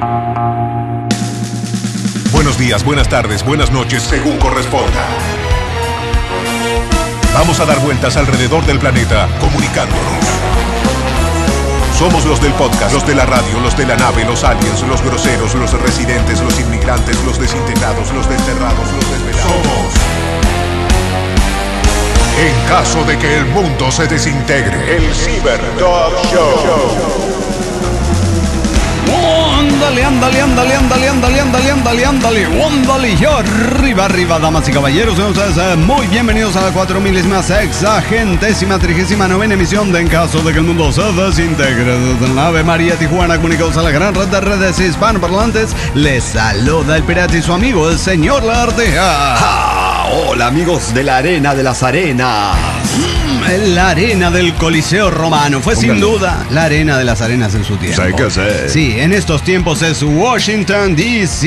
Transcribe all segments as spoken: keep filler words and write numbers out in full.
Buenos días, buenas tardes, buenas noches, según corresponda. Vamos a dar vueltas alrededor del planeta, comunicándonos. Somos los del podcast, los de la radio, los de la nave, los aliens, los groseros, los residentes, los inmigrantes, los desintegrados, los desterrados, los desvelados. Somos. En caso de que el mundo se desintegre, el Cyber Talk Show. Ándale, ándale, ándale, ándale, ándale, ándale, ándale, ándale, ándale, y arriba, arriba, damas y caballeros, sean ustedes muy bienvenidos a la cuatro milésima sexagentésima trigésima novena emisión de En caso de que el mundo se desintegre. Desde la Ave María Tijuana, comunicados a la gran red de redes hispanoparlantes, les saluda el pirata y su amigo, el señor Lartea. ¡Ah! Hola, amigos de la Arena de las Arenas. Mm, la arena del Coliseo Romano fue Póngale. sin duda la arena de las arenas en su tiempo. Sí, que sé. Sí, en estos tiempos es Washington, D C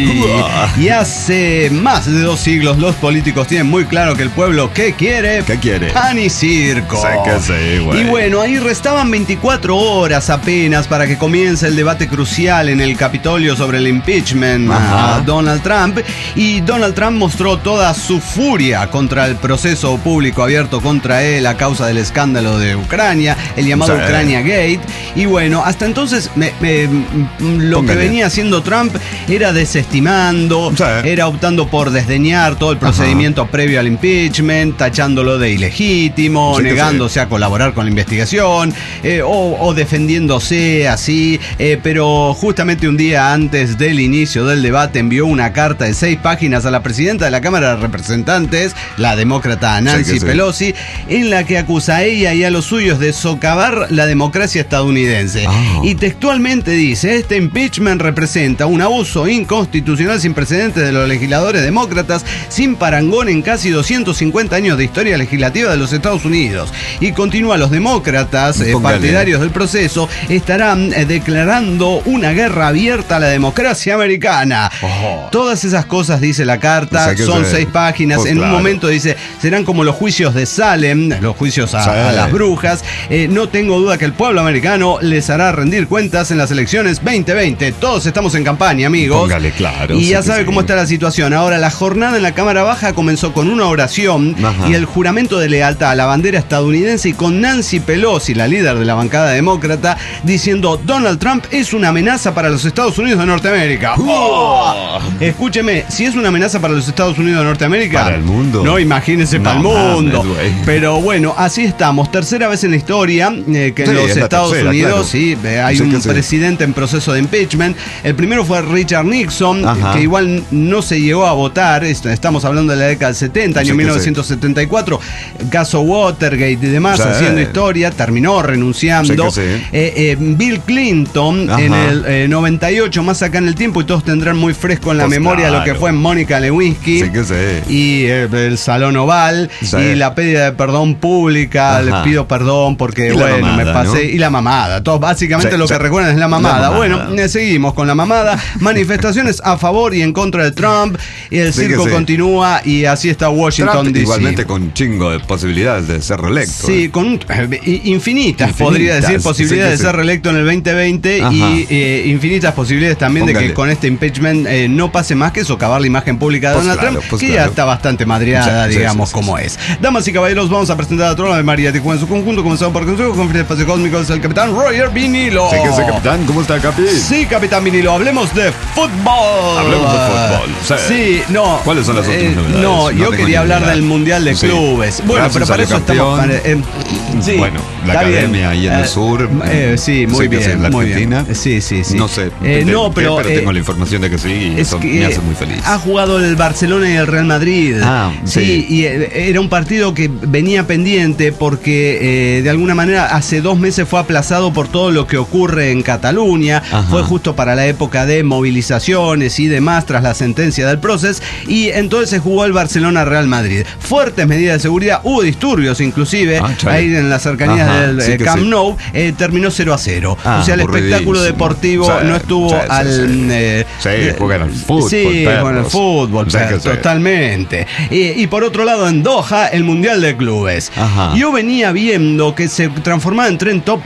Uh. Y hace más de dos siglos los políticos tienen muy claro que el pueblo, ¿qué quiere? ¿Qué quiere? Pan y circo. Sí, que sí, güey. Y bueno, ahí restaban veinticuatro horas apenas para que comience el debate crucial en el Capitolio sobre el impeachment Ajá. a Donald Trump. Y Donald Trump mostró toda su furia contra el proceso público abierto contra él a causa del escándalo de Ucrania, el llamado sí. Ucrania Gate. Y bueno, hasta entonces me, me, lo Póngale. que venía haciendo Trump era desestimando, sí. era optando por desdeñar todo el procedimiento Ajá. previo al impeachment, tachándolo de ilegítimo, sí, negándose sí. a colaborar con la investigación, eh, o, o defendiéndose así, eh, pero justamente un día antes del inicio del debate envió una carta de seis páginas a la presidenta de la Cámara de Representantes, la demócrata Nancy sí Pelosi, sí. en la que acusa a ella y a los suyos de socavar la democracia estadounidense. Oh. Y textualmente dice, este impeachment representa un abuso inconstitucional sin precedentes de los legisladores demócratas, sin parangón en casi doscientos cincuenta años de historia legislativa de los Estados Unidos. Y continúa, los demócratas eh, partidarios del proceso estarán eh, declarando una guerra abierta a la democracia americana. Oh. Todas esas cosas, dice la carta, o sea, son seis páginas. Pues en claro. un momento dice, serán como los juicios de Salem, los juicios a, sí. a las brujas. Eh, no tengo duda que el pueblo americano les hará rendir cuentas en las elecciones veinte veinte. Todos estamos en campaña, amigos. Póngale, claro. Y ya sí, sabe sí. cómo está la situación. Ahora, la jornada en la Cámara Baja comenzó con una oración Ajá. y el juramento de lealtad a la bandera estadounidense, y con Nancy Pelosi, la líder de la bancada demócrata, diciendo, Donald Trump es una amenaza para los Estados Unidos de Norteamérica. ¡Oh! Escúcheme, si es una amenaza para los Estados Unidos de Norteamérica, para el mundo. No, imagínese no, para el mundo. Mames, Pero bueno, así estamos. Tercera vez en la historia eh, que sí, en los Estados tercera, Unidos claro. sí, eh, hay sí, un presidente sí. en proceso de impeachment. El primero fue Richard Nixon, Ajá. que igual no se llegó a votar. Estamos hablando de la década del setenta, año sí, mil novecientos setenta y cuatro. Sí. Caso Watergate y demás, sí. haciendo historia. Terminó renunciando. Sí, sí. Eh, eh, Bill Clinton Ajá. en el eh, noventa y ocho, más acá en el tiempo, y todos tendrán muy fresco en la pues memoria claro. lo que fue Mónica Lewinsky sí que sí. y eh, el Salón Oval sí. y la pedida de perdón pública. Ajá. Les pido perdón porque, y bueno, mamada, me pasé. ¿No? Y la mamada. Todos básicamente sí, lo sí. que recuerdan es la mamada. la mamada. Bueno, eh, seguimos con la mamada. Manifestaciones a favor y en contra de Trump. Y el sí circo sí. continúa, y así está Washington, D C Igualmente con chingo de posibilidades de ser reelecto. Sí, eh. con un, eh, infinitas, infinitas, podría decir, posibilidades sí, de ser reelecto en el veinte veinte. Ajá. Y eh, infinitas posibilidades también Póngale. de que con este impeachment eh, no pase más que socavar la imagen pública de pues Donald claro, Trump, pues que claro. ya está bastante madreada, sí, digamos, sí, sí, como sí. es. Damas y caballeros, vamos a presentar a Trono de María Tijuana en su conjunto, comenzando por Consejo con Espacio Cósmico, es el capitán Roger Vinilo. Sí, que es el capitán. ¿Cómo está, capi? Sí, capitán Vinilo, hablemos de fútbol. Hablemos de fútbol. Sí, sí no. ¿Cuáles son las otras eh, novedades? No, yo no quería hablar del Mundial de sí. Clubes. Bueno, Gracias, pero para eso campeón. estamos. Para, eh, sí, bueno, la academia ahí en el sur. Eh, sí, muy bien. En la muy Argentina. Bien. Sí, sí, sí. No sé. Eh, de, no, pero, qué, pero eh, tengo la información de que sí, y eso que, me hace muy feliz. Ha jugado el Barcelona y el Real Madrid. Ah, sí. sí. Y eh, era un partido que venía pendiente porque eh, de alguna manera hace dos meses fue aplazado por todo lo que ocurre en Cataluña. Ajá. Fue justo para la época de movilizaciones y demás tras la sentencia del proceso, y entonces se jugó el Barcelona-Real Madrid. Fuertes medidas de seguridad, hubo disturbios inclusive ah, ahí en las cercanías Ajá, del sí eh, Camp sí. Nou. Eh, terminó cero a cero. Ah, o sea, el espectáculo deportivo sí, no estuvo sí, al... Sí, eh, sí juegan al fútbol. Sí, juegan al fútbol, sí, pero, totalmente. Y, y por otro lado, en Doha, el Mundial de Clubes. Ajá. Yo venía viendo que se transformaba en Trend Topic League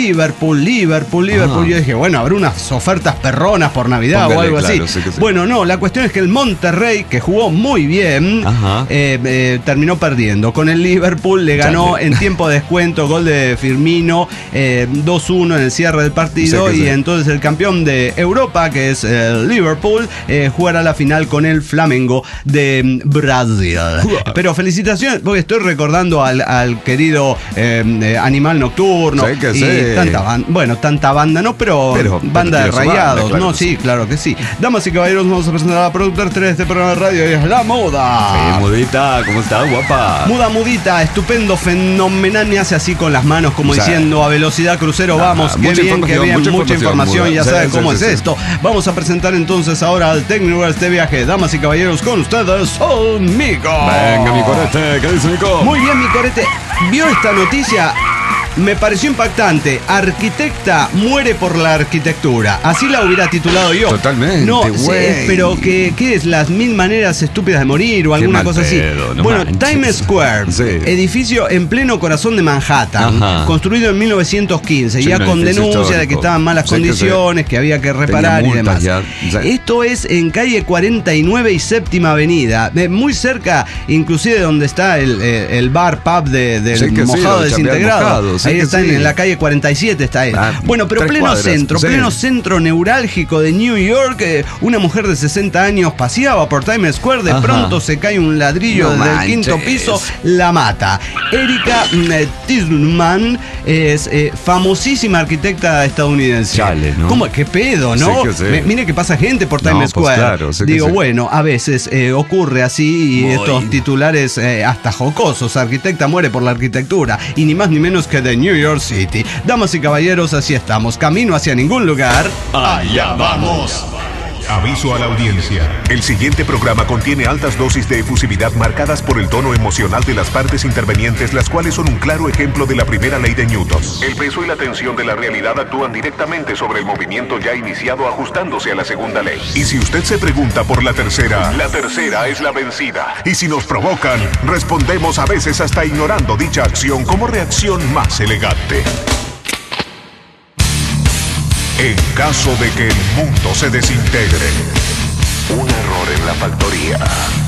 Liverpool, Liverpool, Liverpool. Ah. Yo dije, bueno, habrá unas ofertas perronas por Navidad. Póngale, o algo claro, así. Sí sí. Bueno, no, la cuestión es que el Monterrey, que jugó muy bien, eh, eh, terminó perdiendo. Con el Liverpool le ganó Chale. en tiempo de descuento, gol de Firmino, eh, dos uno en el cierre del partido. Sí y sí. entonces el campeón de Europa, que es el Liverpool, eh, jugará la final con el Flamengo de Brasil. Uh. Pero felicitaciones, porque estoy recordando al, al querido eh, Animal Nocturno. Sí, que y sí. tanta banda, bueno, tanta banda no, pero, pero banda de rayados. Banda, claro no, sí, sí, claro que sí. Damas y caballeros, vamos a presentar a la productora tres de este programa de radio, es La Muda. Sí, Mudita, ¿cómo estás, guapa? Muda, Mudita, estupendo, fenomenal, me hace así con las manos como o sea, diciendo a velocidad crucero, nah, vamos, qué bien, qué bien, mucha, mucha información, ya sí, sabes sí, cómo sí, es sí, esto. Sí. Vamos a presentar entonces ahora al técnico de este viaje. Damas y caballeros, con ustedes, Mico. Venga, mi corete, ¿qué dice Mico? Muy bien, mi corete, ¿vio esta noticia? Me pareció impactante. Arquitecta muere por la arquitectura. Así la hubiera titulado yo. Totalmente. No, sé, pero ¿qué, ¿qué es? ¿Las mil maneras estúpidas de morir o alguna cosa así? Pedo, no bueno, manches. Times Square, sí. edificio en pleno corazón de Manhattan, Ajá. construido en mil novecientos quince, sí, ya con denuncia histórico. de que estaban en malas sí, condiciones, que, que había que reparar y demás. Ya, ya. Esto es en calle cuarenta y nueve y séptima avenida, muy cerca, inclusive donde está el, el bar pub de, del sí, mojado sí, desintegrado. Mojado, sí. Ahí está sí. en la calle cuarenta y siete está él. Ah, bueno, pero pleno cuadras, centro, sí. pleno centro neurálgico de New York. Eh, una mujer de sesenta años paseaba por Times Square. De Ajá. pronto se cae un ladrillo no desde manches. el quinto piso, la mata. Erika eh, Tisman es eh, famosísima arquitecta estadounidense. Chale, ¿no? ¿Cómo? ¿Qué pedo, no? Sí, sí. Me, mire que pasa gente por Times no, Square. Pues claro, sí Digo, sí. bueno, a veces eh, ocurre así y Muy. estos titulares eh, hasta jocosos. Arquitecta muere por la arquitectura. Y ni más ni menos que de New York City. Damas y caballeros, así estamos. Camino hacia ningún lugar. Allá vamos. Aviso a la audiencia. El siguiente programa contiene altas dosis de efusividad marcadas por el tono emocional de las partes intervenientes, las cuales son un claro ejemplo de la primera ley de Newton. El peso y la tensión de la realidad actúan directamente sobre el movimiento ya iniciado, ajustándose a la segunda ley. Y si usted se pregunta por la tercera, la tercera es la vencida. Y si nos provocan, respondemos a veces hasta ignorando dicha acción como reacción más elegante. En caso de que el mundo se desintegre, un error en la factoría.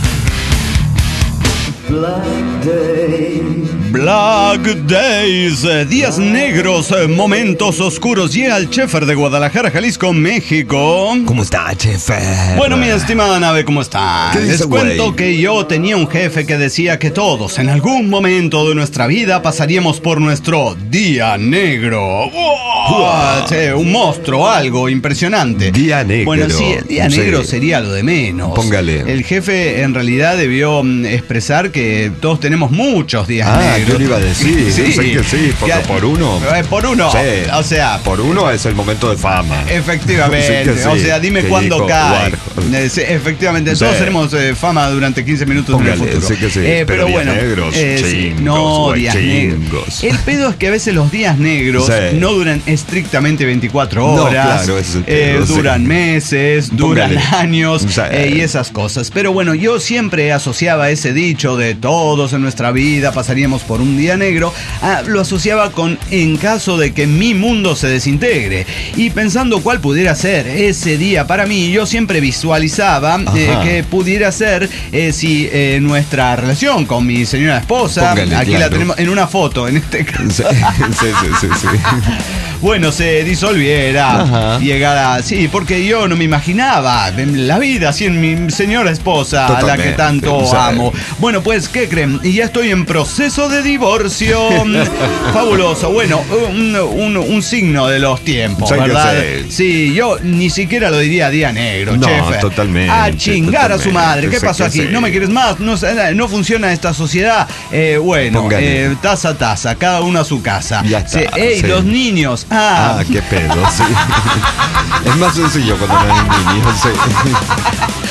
Black Day. Black Days, días negros, momentos oscuros. Llega el Chefer de Guadalajara, Jalisco, México. ¿Cómo está, Chefer? Bueno, mi estimada nave, ¿cómo está? Les dice, cuento wey? que yo tenía un jefe que decía que todos en algún momento de nuestra vida pasaríamos por nuestro día negro. ¡Wow! Sí, un monstruo, algo impresionante. Día negro. Bueno, sí, el día sí. negro sería lo de menos. Póngale. El jefe en realidad debió expresar que todos tenemos muchos días ah, negros. Yo le iba a decir, sí, sé que sí, porque que, por uno. Eh, por uno, sí, o sea. Por uno es el momento de fama. Efectivamente, sí sí, o sea, dime cuándo cae. Eh, sí, efectivamente, sí. todos tenemos eh, fama durante quince minutos Póngale, en el futuro. Sí que sí, eh, pero, pero días bueno, negros, eh, chingos, sí, no, güey, días chingos. negros. El pedo es que a veces los días negros sí. no duran estrictamente veinticuatro horas. No, claro, ese es el pedo, eh, duran sí. meses, duran Póngale. años sí. eh, y esas cosas. Pero bueno, yo siempre asociaba ese dicho de todos en nuestra vida pasaríamos por un día negro, ah, lo asociaba con en caso de que mi mundo se desintegre. Y pensando cuál pudiera ser ese día para mí, yo siempre visualizaba eh, que pudiera ser eh, si eh, nuestra relación con mi señora esposa, Póngale, aquí claro. la tenemos en una foto, en este caso. Sí, sí, sí, sí, sí. Bueno, se disolviera, Ajá. llegara, sí, porque yo no me imaginaba la vida sin mi señora esposa, Totalmente. a la que tanto o sea, amo. Bueno, pues, ¿qué creen? Y ya estoy en proceso de divorcio. Fabuloso. Bueno, un, un, un signo de los tiempos, ¿verdad? Sí, yo ni siquiera lo diría día negro, no, chefe. Totalmente. A chingar totalmente. a su madre. ¿Qué pasó aquí? Sí. ¿No me quieres más? ¿No, no funciona esta sociedad? Eh, bueno, eh, taza a taza, cada uno a su casa. Ya está, sí. Ey, sí. los niños. Ah, ah qué pedo, sí. Es más sencillo cuando no hay niños, sí.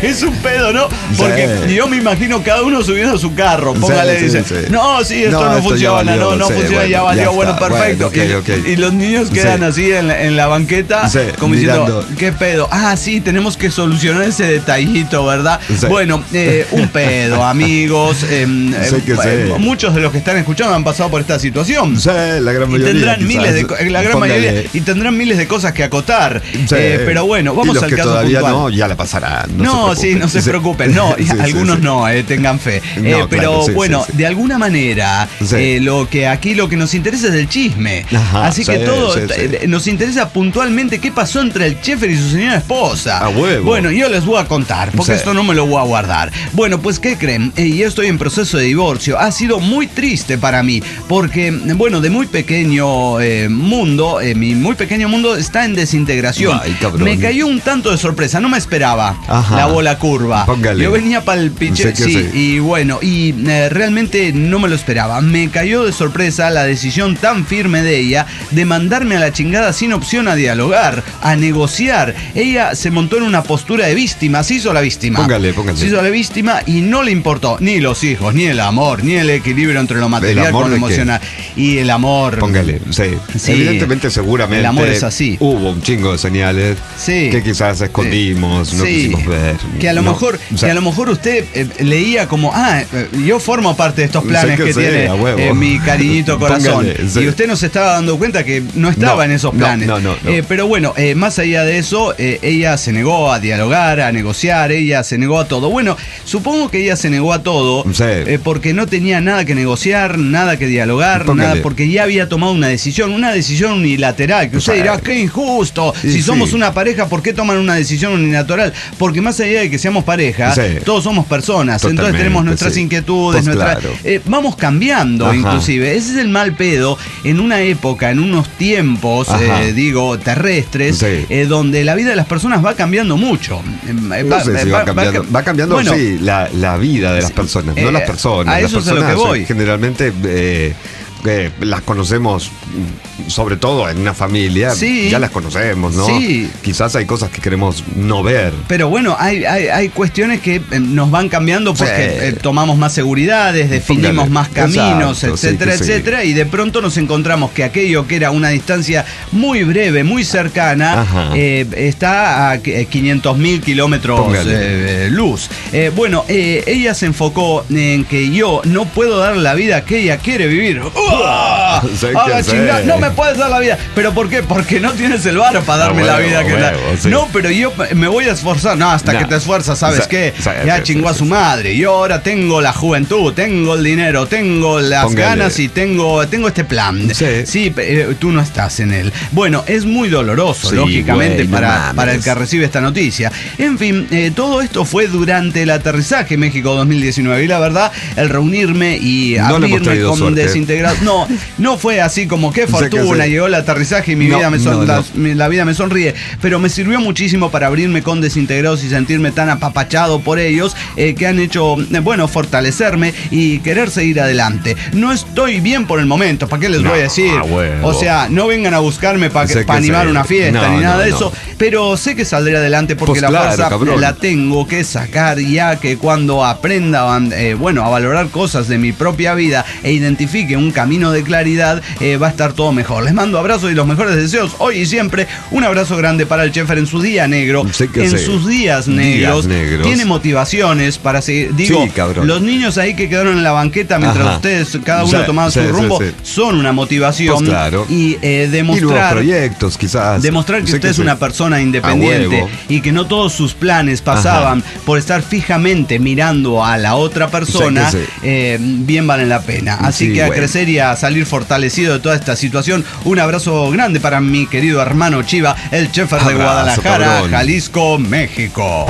es un pedo, ¿no? Porque sí. yo me imagino cada uno subiendo a su carro. Póngale, sí, dice, sí, sí. no, sí, esto no, no esto funciona, valió, no, no sí, funciona, bueno, ya valió, ya bueno, está, perfecto. Bueno, okay, okay. Y, y los niños quedan sí. así en la, en la banqueta, sí, como mirando. diciendo, ¿qué pedo? Ah, sí, tenemos que solucionar ese detallito, ¿verdad? Sí. Bueno, eh, un pedo, amigos. Eh, sí eh, eh, muchos de los que están escuchando han pasado por esta situación. Sí, la gran mayoría. Y tendrán miles de, la gran mayoría, y tendrán miles de cosas que acotar. Sí. Eh, pero bueno, vamos y los al que caso todavía puntual. No, ya la pasarán. No, no sí, no se sí. preocupen. No, sí, algunos sí, sí. no, eh, tengan fe. No, eh, pero claro, sí, bueno, sí, sí. de alguna manera, sí. eh, lo que aquí lo que nos interesa es el chisme. Ajá, Así que sí, todo sí, sí. Eh, nos interesa puntualmente qué pasó entre el Sheffer y su señora esposa. A huevo. Bueno, yo les voy a contar, porque sí. esto no me lo voy a guardar. Bueno, pues, ¿qué creen? Eh, yo estoy en proceso de divorcio. Ha sido muy triste para mí, porque, bueno, de muy pequeño eh, mundo, eh, mi muy pequeño mundo está en desintegración. Ay, me cayó un tanto de sorpresa, no me esperaba Ajá. la bola curva. Póngale. Yo venía para el pitcher, sí, sí, y bueno, y eh, realmente no me lo esperaba. Me cayó de sorpresa la decisión tan firme de ella de mandarme a la chingada sin opción a dialogar, a negociar. Ella se montó en una postura de víctima, se hizo la víctima. Póngale, póngale. Se hizo la víctima y no le importó ni los hijos, ni el amor, ni el equilibrio entre lo material con lo emocional. Qué? Y el amor. Póngale, sí. sí. Evidentemente, seguramente. El amor es así. Hubo un chingo de señales sí. que quizás escondimos, sí. no sí. quisimos ver. Que a lo no, mejor, o sea, que a lo mejor usted eh, leía como, ah, eh, yo formo parte de estos planes que, que tiene eh, mi cariñito corazón. Póngale, sí. Y usted no se estaba dando cuenta que no estaba no, en esos planes. No, no, no, no. Eh, pero bueno, eh, más allá de eso, eh, ella se negó a dialogar, a negociar, ella se negó a todo. Bueno, supongo que ella se negó a todo sí. eh, porque no tenía nada que negociar, nada que dialogar, Póngale. nada, porque ya había tomado una decisión, una decisión unilateral, que usted dirá, qué injusto, sí, si sí. somos una pareja, ¿por qué toman una decisión unilateral? Porque más allá de que seamos pareja, sí. todos somos personas, Totalmente, entonces tenemos nuestras sí. inquietudes, pues nuestras, claro. eh, vamos cambiando Ajá. inclusive, ese es el mal pedo en una época, en unos tiempos, eh, digo, terrestres, sí. eh, donde la vida de las personas va cambiando mucho. No va, sé si va, va cambiando, va, va cambiando bueno, sí, la, la vida de las personas, eh, no las personas. A eso las personas es a lo que voy. Generalmente eh, eh, las conocemos, sobre todo en una familia, sí. ya las conocemos, ¿no? Sí. Quizás hay cosas que queremos no ver. Pero bueno, hay, hay, hay cuestiones que nos van cambiando porque sí. eh, tomamos más seguridades, definimos Póngale. más caminos, Exacto, etcétera, sí, etcétera, sí. y de pronto nos encontramos que aquello que era una distancia muy breve, muy cercana, eh, está a quinientos mil kilómetros eh, luz. Eh, bueno, eh, ella se enfocó en que yo no puedo dar la vida que ella quiere vivir. ¡Uh! ¡Ah, la chingada! No me puedes dar la vida. ¿Pero por qué? Porque no tienes el varo para darme ah, bueno, la vida que bueno, la... sí. No, pero yo me voy a esforzar. No, hasta nah. que te esfuerzas, ¿sabes o sea, qué? O sea, ya sí, chingó sí, a su sí. madre. Yo ahora tengo la juventud, tengo el dinero, tengo las Póngale. ganas y tengo, tengo este plan. Sí, sí eh, tú no estás en él. Bueno, es muy doloroso, sí, lógicamente, güey, para, no para el que recibe esta noticia. En fin, eh, todo esto fue durante el aterrizaje México dos mil diecinueve. Y la verdad, el reunirme y no abrirme con suerte. desintegrados. No, no fue así como qué fortuna, llegó el aterrizaje y mi no, vida me son, no, la, no. la vida me sonríe, pero me sirvió muchísimo para abrirme con desintegrados y sentirme tan apapachado por ellos eh, que han hecho, eh, bueno, fortalecerme y querer seguir adelante. No estoy bien por el momento, ¿para qué les no, voy a decir? O sea, no vengan a buscarme para pa animar una fiesta no, ni nada no, de no. eso, pero sé que saldré adelante porque pues la claro, fuerza cabrón. la tengo que sacar ya que cuando aprenda, eh, bueno, a valorar cosas de mi propia vida e identifique un camino de claridad, eh, va a estar todo mejor. Les mando abrazos y los mejores deseos hoy y siempre. Un abrazo grande para el Sheffer en su día negro. Sí en sé. sus días negros, días negros. Tiene motivaciones para seguir. Digo, sí, los niños ahí que quedaron en la banqueta mientras Ajá. ustedes, cada uno sí, tomaba sí, su sí, rumbo, sí, sí. son una motivación. Pues claro. Y eh, demostrar. Y nuevos proyectos, quizás. Demostrar que sí, usted que es sí. una persona independiente y que no todos sus planes pasaban Ajá. por estar fijamente mirando a la otra persona, sí, sí. Eh, bien valen la pena. Así sí, que a bueno. crecer y a salir fortalecido de toda esta situación. Un abrazo grande para mi querido hermano Chiva, el Sheffer de Guadalajara, cabrón. Jalisco, México.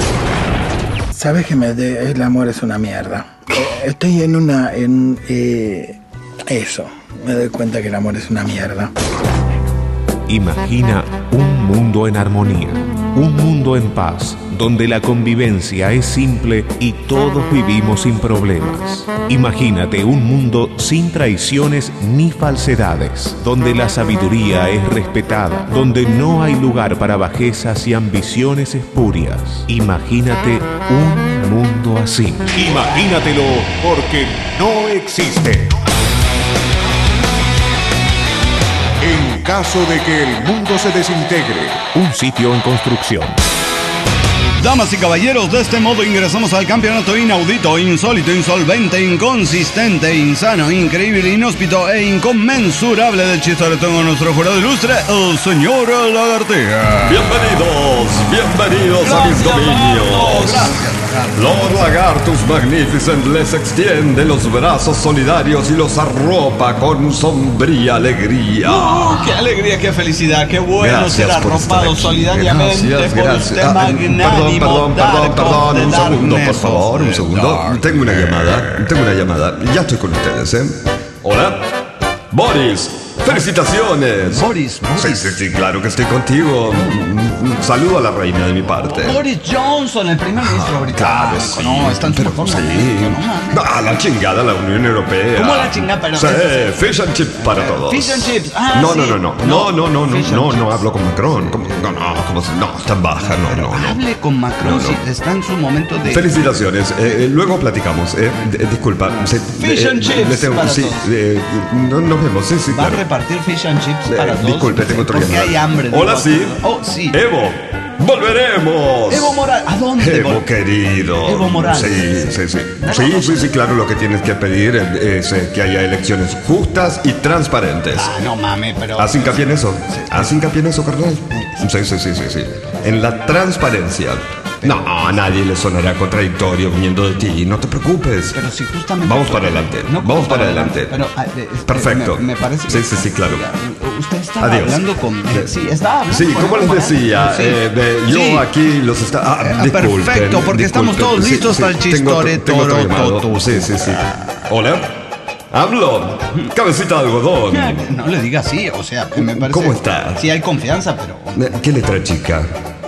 Sabes que me de, el amor es una mierda. Estoy en una... en eh, eso. Me doy cuenta que el amor es una mierda. Imagina un mundo en armonía, un mundo en paz, donde la convivencia es simple y todos vivimos sin problemas. Imagínate un mundo sin traiciones ni falsedades, donde la sabiduría es respetada, donde no hay lugar para bajezas y ambiciones espurias. Imagínate un mundo así. Imagínatelo, porque no existe. En caso de que el mundo se desintegre, un sitio en construcción. Damas y caballeros, de este modo ingresamos al campeonato inaudito, insólito, insolvente, inconsistente, insano, increíble, inhóspito e inconmensurable del chistoretón con nuestro jurado ilustre, el señor Lagartija. Bienvenidos, bienvenidos gracias, a mis dominios. No, gracias. Lord Lagartus Magnificent les extiende los brazos solidarios y los arropa con sombría alegría. ¡Oh, qué alegría, qué felicidad! ¡Qué bueno gracias ser arropado solidariamente gracias, por gracias. usted Ah, magnánimo. Perdón, perdón, perdón, un segundo, por favor, un segundo. Dark. Tengo una llamada, tengo una llamada. Ya estoy con ustedes, ¿eh? Hola. Boris, felicitaciones. Boris, Boris. Sí, sí, sí, claro que estoy contigo. Saludo a la reina de mi parte. Boris Johnson, el primer ministro británico. Claro, sí. No, está en su mejor Sí. momento, no mames. No, a la chingada la Unión Europea. ¿Cómo la chingada? Pero Sí, eso fish and chips para todos. Fish and chips. Ah, no, sí. no, no, no, no, no, no, no, Fish and no, no chips. hablo con Macron. ¿Cómo? No, no, ¿cómo se- no, está baja, no, Pero no, no. hable con Macron No, no. si está en su momento de... Felicitaciones. Eh, eh, luego platicamos. Eh, d- disculpa. se- Fish eh, and chips le tengo- para sí, todos. eh, no, nos vemos. Sí, sí, ¿Va claro. a repartir fish and chips Eh, para todos? disculpe, tengo otro Porque llamado. hay hambre. Hola, digo. sí. Oh, sí. Evo, volveremos. Evo Morales. ¿A dónde? Evo vol- querido. Evo Morales. Sí, sí, sí. Sí, sí, sí, claro, lo que tienes que pedir es eh, que haya elecciones justas y transparentes. Ah, no mames, pero... Haz hincapié en eso. Haz hincapié en eso, carnal. Sí, sí, sí, sí, sí. En la transparencia. No, a nadie le sonará contradictorio viniendo de ti. No te preocupes. Pero si justamente... Vamos para adelante. No, Vamos para adelante. Pero, ah, eh, este, Perfecto. Me, me parece Sí, que- sí, sí, claro. Usted estaba Adiós. hablando con... eh, sí, estaba hablando Sí, con como Evo les decía, Morales. Sí. eh, de- yo Sí. aquí los está. Ah, Eh, disculpen, perfecto, porque estamos disculpen. todos listos para el tengo otro- chistore, tengo otro toro, llamado. toto. Sí, sí, sí. Hola. Hablo. Cabecita de algodón. No le diga así, o sea, me parece... ¿Cómo está? Sí hay confianza, pero... ¿Qué letra chica?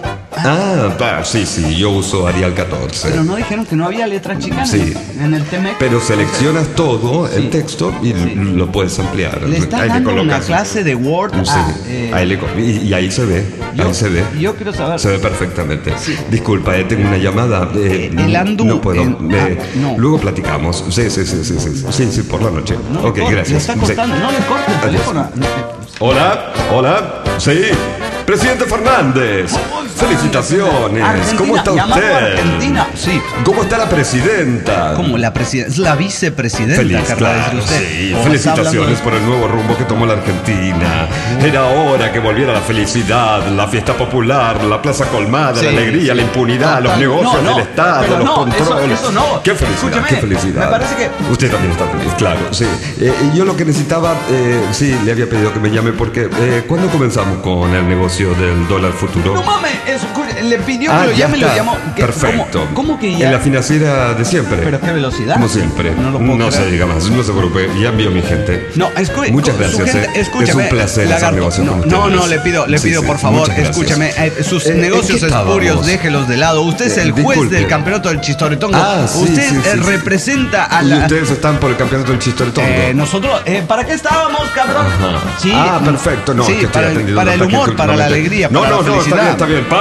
Ah, ah, sí, sí, yo uso Arial catorce. Pero no dijeron que no había letra chica en, Sí. el, en el T M E C. Pero seleccionas todo el Sí. texto y Sí. lo puedes ampliar. Le está Ahí dando una colocas- clase de Word Sí, a... eh, ahí le co- y, y ahí se ve, yo, ahí se ve. yo quiero saber... Se ve perfectamente. Sí. Disculpa, eh, tengo una llamada. eh, Eh, el andú, No puedo. el- eh, ah, no. Luego platicamos. Sí, sí, sí, sí, sí. Sí, sí, por la noche. No le ok, corte, gracias. Le está Sí. cortando, no le corte el Adiós. teléfono. No, Hola, hola. Sí. Presidente Fernández. Felicitaciones. Argentina, ¿Cómo está llamando a usted? Argentina, sí. ¿Cómo está la presidenta? Como la presidenta, es la vicepresidenta, Feliz, querrá claro, decir usted. sí. O está hablando Felicitaciones de- por el nuevo rumbo que tomó la Argentina. Era hora que volviera la felicidad, la fiesta popular, la plaza colmada, Sí, la alegría, sí. la impunidad, los Total. negocios No, no, del Estado, pero los no, controles. eso- eso no. Qué felicidad, Escúcheme, qué felicidad. me parece que- Usted también está feliz, claro, sí. Eh, y yo lo que necesitaba, eh, sí, le había pedido que me llame porque eh, ¿cuándo comenzamos con el negocio del dólar futuro? No mames, eso, le pidió Ah, que lo ya llame y lo está. llamó. ¿Qué- Perfecto. ¿Cómo, cómo que ya? En la financiera de siempre. Pero qué velocidad. Como siempre. No lo No, puedo se creer. diga más, no se preocupe, ya envió mi gente. No, escu- Muchas su gracias, gente- eh. escúchame, Es un placer hacer Lagarto, negocio no, con no, ustedes. no, le pido, le Sí, pido sí, por favor, muchas gracias. escúchame, eh, sus Eh, ¿en negocios qué espurios, estábamos? déjelos de lado. Usted es Eh, el juez disculpe. del campeonato del chistoretongo. Ah, sí, usted sí, sí, eh, sí. representa a Y la... ustedes están por el campeonato del chistoretongo. Eh, nosotros, eh, ¿para qué estábamos, cabrón? Ajá. Sí, ah, perfecto. No, sí, es que estoy para, el, atendiendo para un el ataque humor, que para la últimamente- alegría, No, para no, la no, está bien, felicidad. está bien.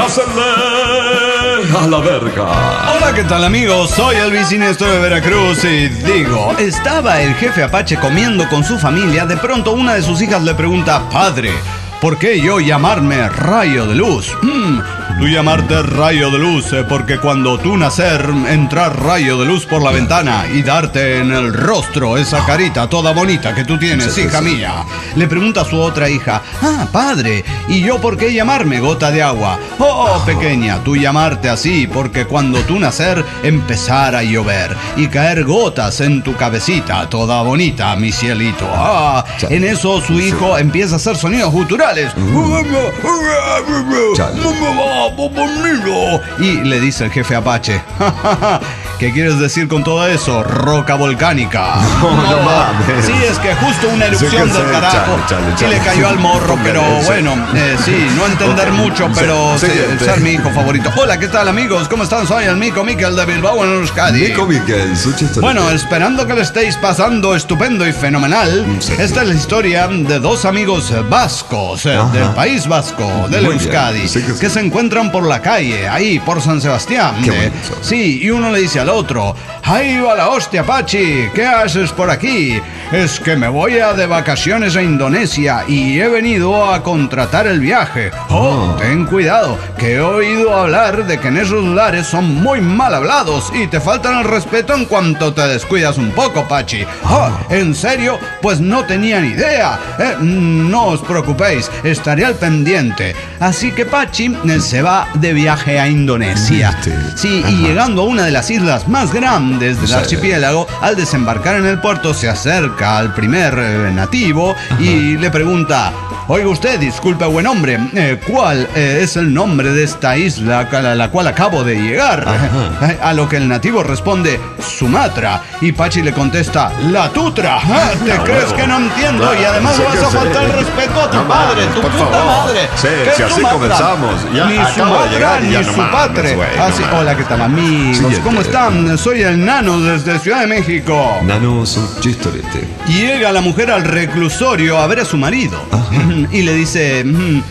Pásenle a la verga. Hola, ¿qué tal, amigos? Soy el Néstor de Veracruz y digo, estaba el jefe Apache comiendo con su familia. De pronto una de sus hijas le pregunta: padre, ¿por qué yo llamarme Rayo de Luz? Mm, tú llamarte Rayo de Luz eh, porque cuando tú nacer, entrar rayo de luz por la ventana y darte en el rostro esa carita toda bonita que tú tienes, Sí, hija sí. mía. Le pregunta a su otra hija: ah, padre, ¿y yo por qué llamarme Gota de Agua? Oh, pequeña, tú llamarte así porque cuando tú nacer empezar a llover y caer gotas en tu cabecita toda bonita, mi cielito. Ah, Chale. en eso su hijo empieza a hacer sonidos guturales. Chale. Y le dice el jefe Apache: ¿Qué quieres decir con todo eso? Roca volcánica. No, no, no mames. Sí, es que justo una erupción sí del carajo. Chale, chale, chale. Sí le cayó al morro, pero bueno, eh, sí, no entender okay. mucho, pero sí, sí, ser mi hijo favorito. Hola, ¿qué tal, amigos? ¿Cómo están? Soy el Mico Miquel de Bilbao en Euskadi. Mico Miquel, su chiste. Bueno, esperando que le estéis pasando estupendo y fenomenal. Sí. Esta es la historia de dos amigos vascos, eh, del País Vasco, del Muy Euskadi, sí que, sí. que se encuentran por la calle, ahí, por San Sebastián. Qué eh, sí, y uno le dice al otro: ¡ahí va la hostia, Pachi! ¿Qué haces por aquí? Es que me voy a de vacaciones a Indonesia y he venido a contratar el viaje. Oh, ten cuidado, que he oído hablar de que en esos lares son muy mal hablados y te faltan el respeto en cuanto te descuidas un poco, Pachi. Oh, ¿en serio? Pues no tenía ni idea. Eh, no os preocupéis, estaré al pendiente. Así que Pachi se va de viaje a Indonesia. Sí, Ajá. y llegando a una de las islas más grandes del sí. archipiélago, al desembarcar en el puerto se acerca al primer eh, nativo Ajá. y le pregunta: oiga usted, disculpe buen hombre, eh, ¿cuál eh, es el nombre de esta isla a la, la cual acabo de llegar? Eh, a lo que el nativo responde: Sumatra. Y Pachi le contesta: La Tutra. ¿Ah, ¿Te no, crees huevo. que no entiendo? Claro, y además vas a faltar el respeto a tu no, padre, tu puta favor. madre. Sí, si así Sumatra? comenzamos. Ya ni Sumatra, de llegar y ya ni no su padre. Ah, sí. no Hola, ¿qué tal, amigos? Sí, ¿Cómo este... están? Soy el Nano desde Ciudad de México. Nano es un chistorete. Llega la mujer al reclusorio a ver a su marido. Ajá. Y le dice: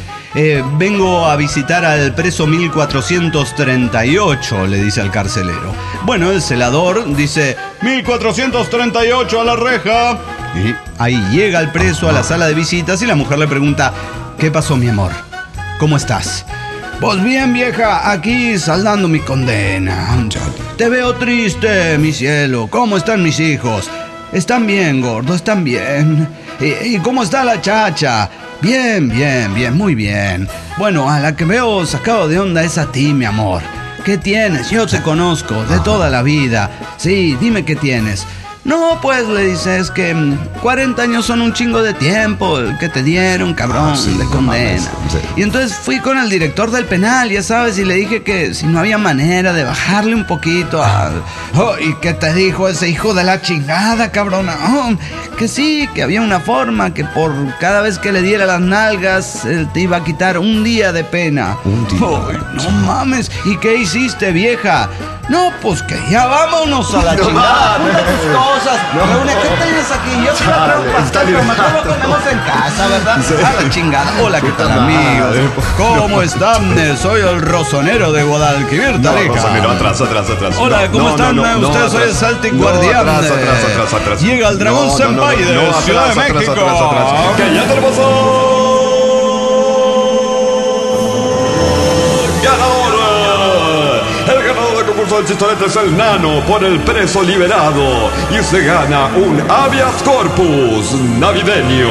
eh, vengo a visitar al preso mil cuatrocientos treinta y ocho, le dice al carcelero. Bueno, el celador dice: mil cuatrocientos treinta y ocho a la reja. Y ahí llega el preso a la sala de visitas y la mujer le pregunta: ¿qué pasó, mi amor? ¿Cómo estás? Pues bien, vieja, aquí saldando mi condena. Te veo triste, mi cielo. ¿Cómo están mis hijos? Están bien, gordo, están bien. ¿Y, y cómo está la chacha? Bien, bien, bien, muy bien. Bueno, a la que veo sacado de onda es a ti, mi amor. ¿Qué tienes? Yo te conozco de toda la vida. Sí, dime qué tienes. No, pues le dice, es que cuarenta años son un chingo de tiempo que te dieron, cabrón, ah, sí, de condena. No, sí. Y entonces fui con el director del penal, ya sabes, y le dije que si no había manera de bajarle un poquito a... Oh, ¿y qué te dijo ese hijo de la chingada, cabrona? Oh, que sí, que había una forma, que por cada vez que le diera las nalgas, él te iba a quitar un día de pena. Un día. Oh, no mames, ¿y qué hiciste, vieja? No, pues que ya vámonos a la no, chingada. Cosas. No. Reúne, ¿qué tienes aquí? Yo te la traigo un pastel, pero mejor lo comemos en casa, ¿verdad? Sí. A la chingada. Hola, ¿qué tal, amigos? ¿Cómo no. están? Soy el Rosonero de Guadalquivir, Tarija. No, Rosonero, atrás, atrás, atrás. Hola, ¿cómo no, están? No, no, Ustedes no, soy el Celtic no, Guardián. Atrás, atrás, atrás, atrás. Llega el Dragón no, Senpai no, no, no, de no, Ciudad atrás, de México. Atrás, atrás, atrás. Que ya tenemos ganador. El ganador del concurso del chistorete es el Nano por el preso liberado y se gana un habeas corpus navideño.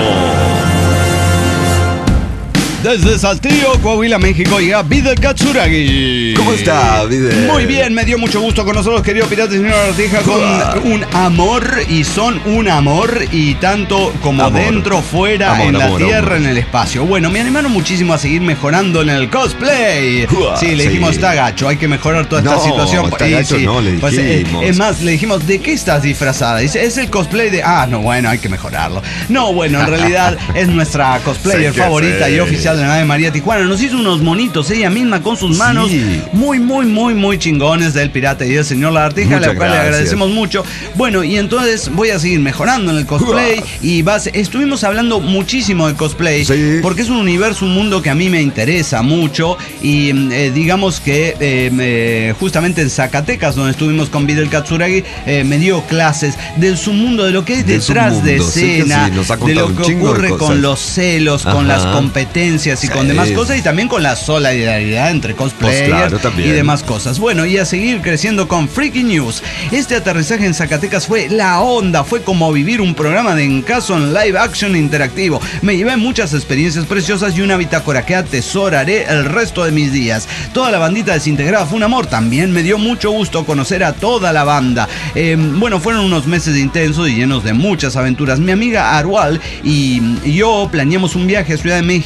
Desde Saltillo, Coahuila, México, llega Videl Katsuragi. ¿Cómo está, Videl? Muy bien, me dio mucho gusto conocerlos, querido pirata y señor Artija, con un amor, y son un amor, y tanto como amor. dentro, fuera, amor, en la amor, tierra, amor. en el espacio. Bueno, me animaron muchísimo a seguir mejorando en el cosplay. Uh, sí, le sí. dijimos, está gacho, hay que mejorar toda esta no, situación. Está y, gacho, sí, no, le dijimos. Pues, eh, es más, le dijimos, ¿de qué estás disfrazada? Dice, es el cosplay de... Ah, no, bueno, hay que mejorarlo. No, bueno, en realidad es nuestra cosplayer favorita y oficial de la nave María Tijuana. Nos hizo unos monitos ella misma con sus manos, sí. muy, muy, muy, muy chingones del pirata y del señor Lagartija, a la cual le agradecemos mucho. Bueno, y entonces voy a seguir mejorando en el cosplay. Uh. Y vas, estuvimos hablando muchísimo de cosplay, sí. porque es un universo, un mundo que a mí me interesa mucho. Y eh, digamos que eh, eh, justamente en Zacatecas, donde estuvimos con Videl Katsuragi, eh, me dio clases del submundo, de lo que hay de detrás de escena, sí, sí, de lo que ocurre con los celos, Ajá. con las competencias y sí. con demás cosas, y también con la solidaridad entre cosplayers pues claro, y demás cosas. Bueno, y a seguir creciendo con Freaky News. Este aterrizaje en Zacatecas fue la onda, fue como vivir un programa de encaso en live action interactivo. Me llevé muchas experiencias preciosas y una bitácora que atesoraré el resto de mis días. Toda la bandita desintegrada fue un amor. También me dio mucho gusto conocer a toda la banda. Eh, bueno, fueron unos meses intensos y llenos de muchas aventuras. Mi amiga Arwal y yo planeamos un viaje a Ciudad de México con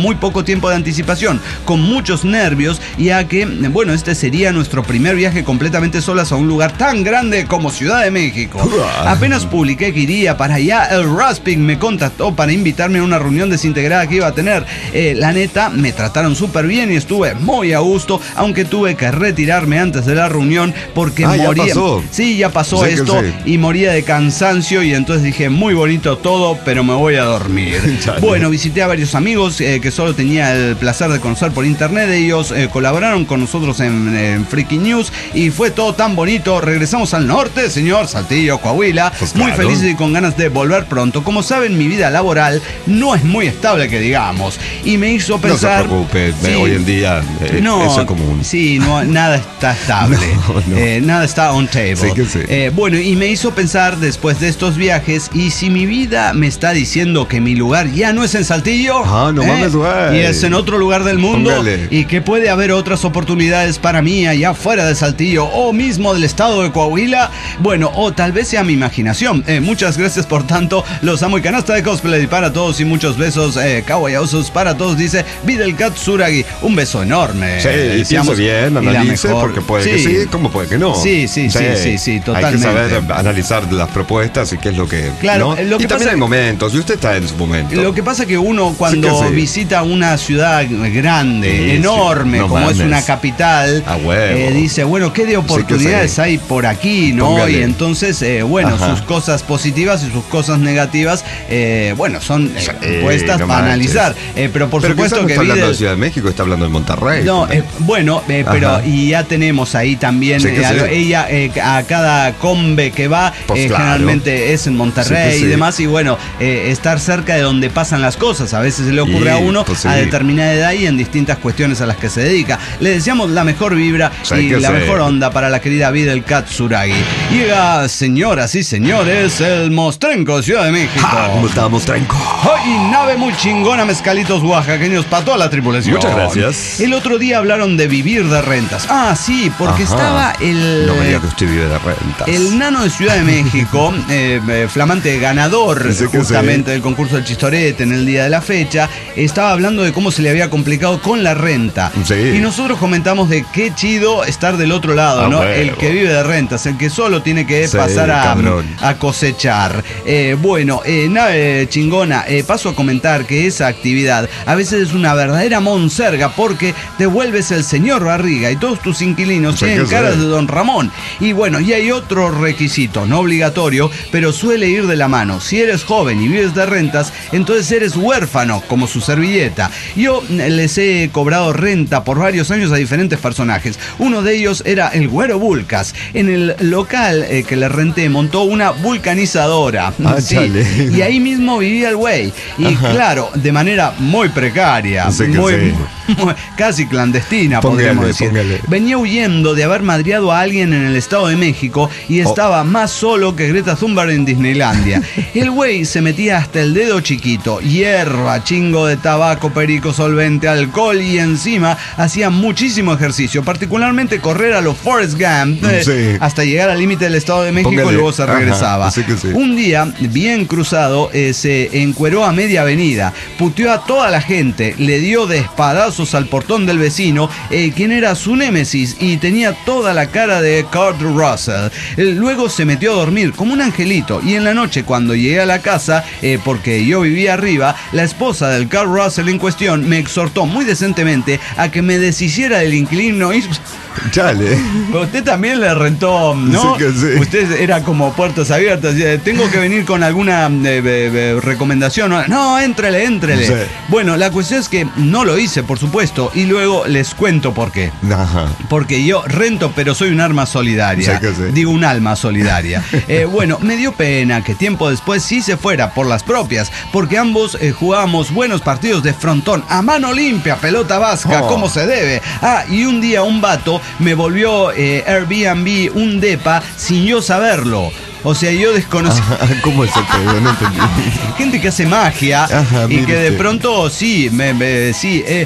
muy poco tiempo de anticipación, con muchos nervios, ya que, bueno, este sería nuestro primer viaje completamente solas a un lugar tan grande como Ciudad de México. Apenas publiqué que iría para allá, el Rasping me contactó para invitarme a una reunión desintegrada que iba a tener. Eh, la neta, me trataron súper bien y estuve muy a gusto, aunque tuve que retirarme antes de la reunión porque ah, moría. ¿Ya pasó? Sí, ya pasó sí, esto sí. Y moría de cansancio y entonces dije, muy bonito todo, pero me voy a dormir. Bueno, visité a varios amigos eh, que solo tenía el placer de conocer por internet. Ellos eh, colaboraron con nosotros en, en Freaky News y fue todo tan bonito. Regresamos al norte, señor, Saltillo, Coahuila, pues claro. Muy felices y con ganas de volver pronto. Como saben, mi vida laboral no es muy estable, que digamos, y me hizo pensar... No se preocupe, sí, hoy en día eh, no, eso es común. Sí, no, nada está estable, no, no. Eh, nada está on table. Sí que sí. Eh, bueno, y me hizo pensar después de estos viajes, y si mi vida me está diciendo que mi lugar ya no es en Saltillo, ah, no ¿eh? mames, güey. Y es en otro lugar del mundo, póngale. Y que puede haber otras oportunidades para mí allá fuera de Saltillo o mismo del estado de Coahuila, bueno, o tal vez sea mi imaginación. Eh, muchas gracias por tanto, los amo y canasta de cosplay para todos y muchos besos eh, kawaiiosos para todos, dice Videl Katsuragi. Un beso enorme. Sí, eh, pienso bien, analice, porque puede sí. que sí, como puede que no. Sí, sí, sí, sí, sí, sí, totalmente. Hay que saber analizar las propuestas y qué es lo que... Claro, ¿no? lo que y también hay momentos, y usted está en su momento. Lo que pasa es que uno cuando sí que sí. visita una ciudad grande, sí, enorme, sí, no como mames. Es una capital, eh, dice, bueno, ¿qué de oportunidades sí sí. hay por aquí, no? Póngale. Y entonces, eh, bueno, Ajá. sus cosas positivas y sus cosas negativas, eh, bueno, son eh, eh, puestas no para analizar. Eh, pero por pero supuesto que... que está hablando Videl... de Ciudad de México, está hablando de Monterrey. No, eh, bueno, eh, pero y ya tenemos ahí también, sí eh, a, ella, eh, a cada combe que va, pues eh, claro. generalmente es en Monterrey sí sí. y demás, y bueno, eh, estar cerca de donde pasan las cosas, a veces se le ocurre sí, a uno pues sí. a determinada edad y en distintas cuestiones a las que se dedica. Le deseamos la mejor vibra sí, y la sí. mejor onda para la querida Videl Katsuragi. Llega, señoras y señores, el Mostrenco, Ciudad de México. Ja, ¿cómo está Mostrenco? Y nave muy chingona, mezcalitos oaxaqueños para toda la tripulación. Muchas gracias. El otro día hablaron de vivir de rentas. Ah, sí, porque Ajá. estaba el... No me diga que usted vive de rentas. El nano de Ciudad de México, eh, eh, flamante ganador justamente del concurso del Chistorete en el día de la fecha, estaba hablando de cómo se le había complicado con la renta. Sí. Y nosotros comentamos de qué chido estar del otro lado, ah, ¿no? Bueno. El que vive de rentas, el que solo tiene que sí, pasar a, a cosechar. Eh, bueno, eh, nave chingona, eh, paso a comentar que esa actividad a veces es una verdadera monserga porque te vuelves el señor Barriga y todos tus inquilinos sí, tienen caras de Don Ramón. Y bueno, y hay otro requisito, no obligatorio, pero suele ir de la mano. Si eres joven y vives de rentas, entonces eres huérfano, como su servilleta. Yo les he cobrado renta por varios años a diferentes personajes. Uno de ellos era el Güero Vulcas. En el local eh, que le renté montó una vulcanizadora. Ah, sí. Y ahí mismo vivía el güey. Y Ajá. claro, de manera muy precaria, sí muy, sí. muy, casi clandestina, póngale, podríamos decir. Póngale. Venía huyendo de haber madreado a alguien en el Estado de México y estaba oh. más solo que Greta Thunberg en Disneylandia. El güey se metía hasta el dedo chiquito, hierba, chingo de tabaco, perico, solvente, alcohol y encima hacía muchísimo ejercicio, particularmente correr a los Forrest Gump eh, sí. hasta llegar al límite del Estado de México Póngale. Y luego se regresaba. Ajá, que sí. Un día, bien cruzado, eh, se encueró a media avenida, puteó a toda la gente, le dio de espadazos al portón del vecino, eh, quien era su némesis y tenía toda la cara de Kurt Russell. Eh, luego se metió a dormir como un angelito y en la noche cuando llegué a la casa, eh, porque yo vivía arriba, la esposa del Kurt Russell en cuestión me exhortó muy decentemente a que me deshiciera del inquilino y... Chale. Usted también le rentó, ¿no? Sí sí. Usted era como puertas abiertas. Tengo que venir con alguna eh, eh, recomendación. No, éntrele, éntrele. Sí. Bueno, la cuestión es que no lo hice, por supuesto, y luego les cuento por qué. Ajá. Porque yo rento, pero soy un arma solidaria. Sí sí. Digo, un alma solidaria. eh, bueno, me dio pena que tiempo después sí se fuera por las propias, porque ambos eh, jugábamos buenos partidos de frontón, a mano limpia, pelota vasca, oh. como se debe. Ah, y un día un vato me volvió eh, Airbnb un depa sin yo saberlo. O sea, yo desconocí. ¿Cómo es eso? No entendí. Gente que hace magia. Ajá, y que de pronto, sí, me, me, sí, eh,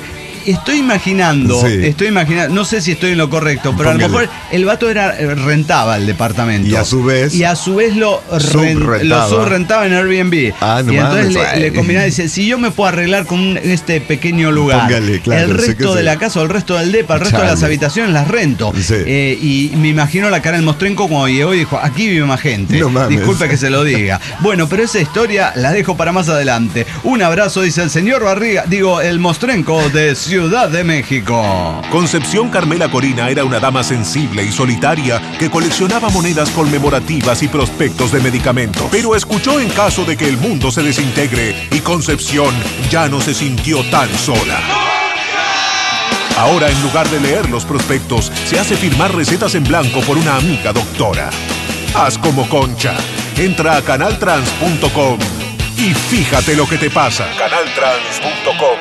estoy imaginando, sí. estoy imaginando, no sé si estoy en lo correcto, pero Póngale. a lo mejor el vato era rentaba el departamento. Y a su vez. Y a su vez lo, subrentaba. lo subrentaba en Airbnb. Ah, no y entonces mames, le, le combinaba y dice, si yo me puedo arreglar con este pequeño lugar, Póngale, claro, el resto de sí. la casa o el resto del depa, el resto Chale. de las habitaciones las rento. Sí. Eh, y me imagino la cara del Mostrenco cuando llegó y dijo, aquí vive más gente. No mames. Disculpe que se lo diga. Bueno, pero esa historia la dejo para más adelante. Un abrazo, dice el señor Barriga, digo, el Mostrenco de Ciudad de México. Concepción Carmela Corina era una dama sensible y solitaria que coleccionaba monedas conmemorativas y prospectos de medicamentos. Pero escuchó en caso de que el mundo se desintegre y Concepción ya no se sintió tan sola. Ahora, en lugar de leer los prospectos, se hace firmar recetas en blanco por una amiga doctora. Haz como Concha. Entra a canal trans punto com y fíjate lo que te pasa. canal trans punto com.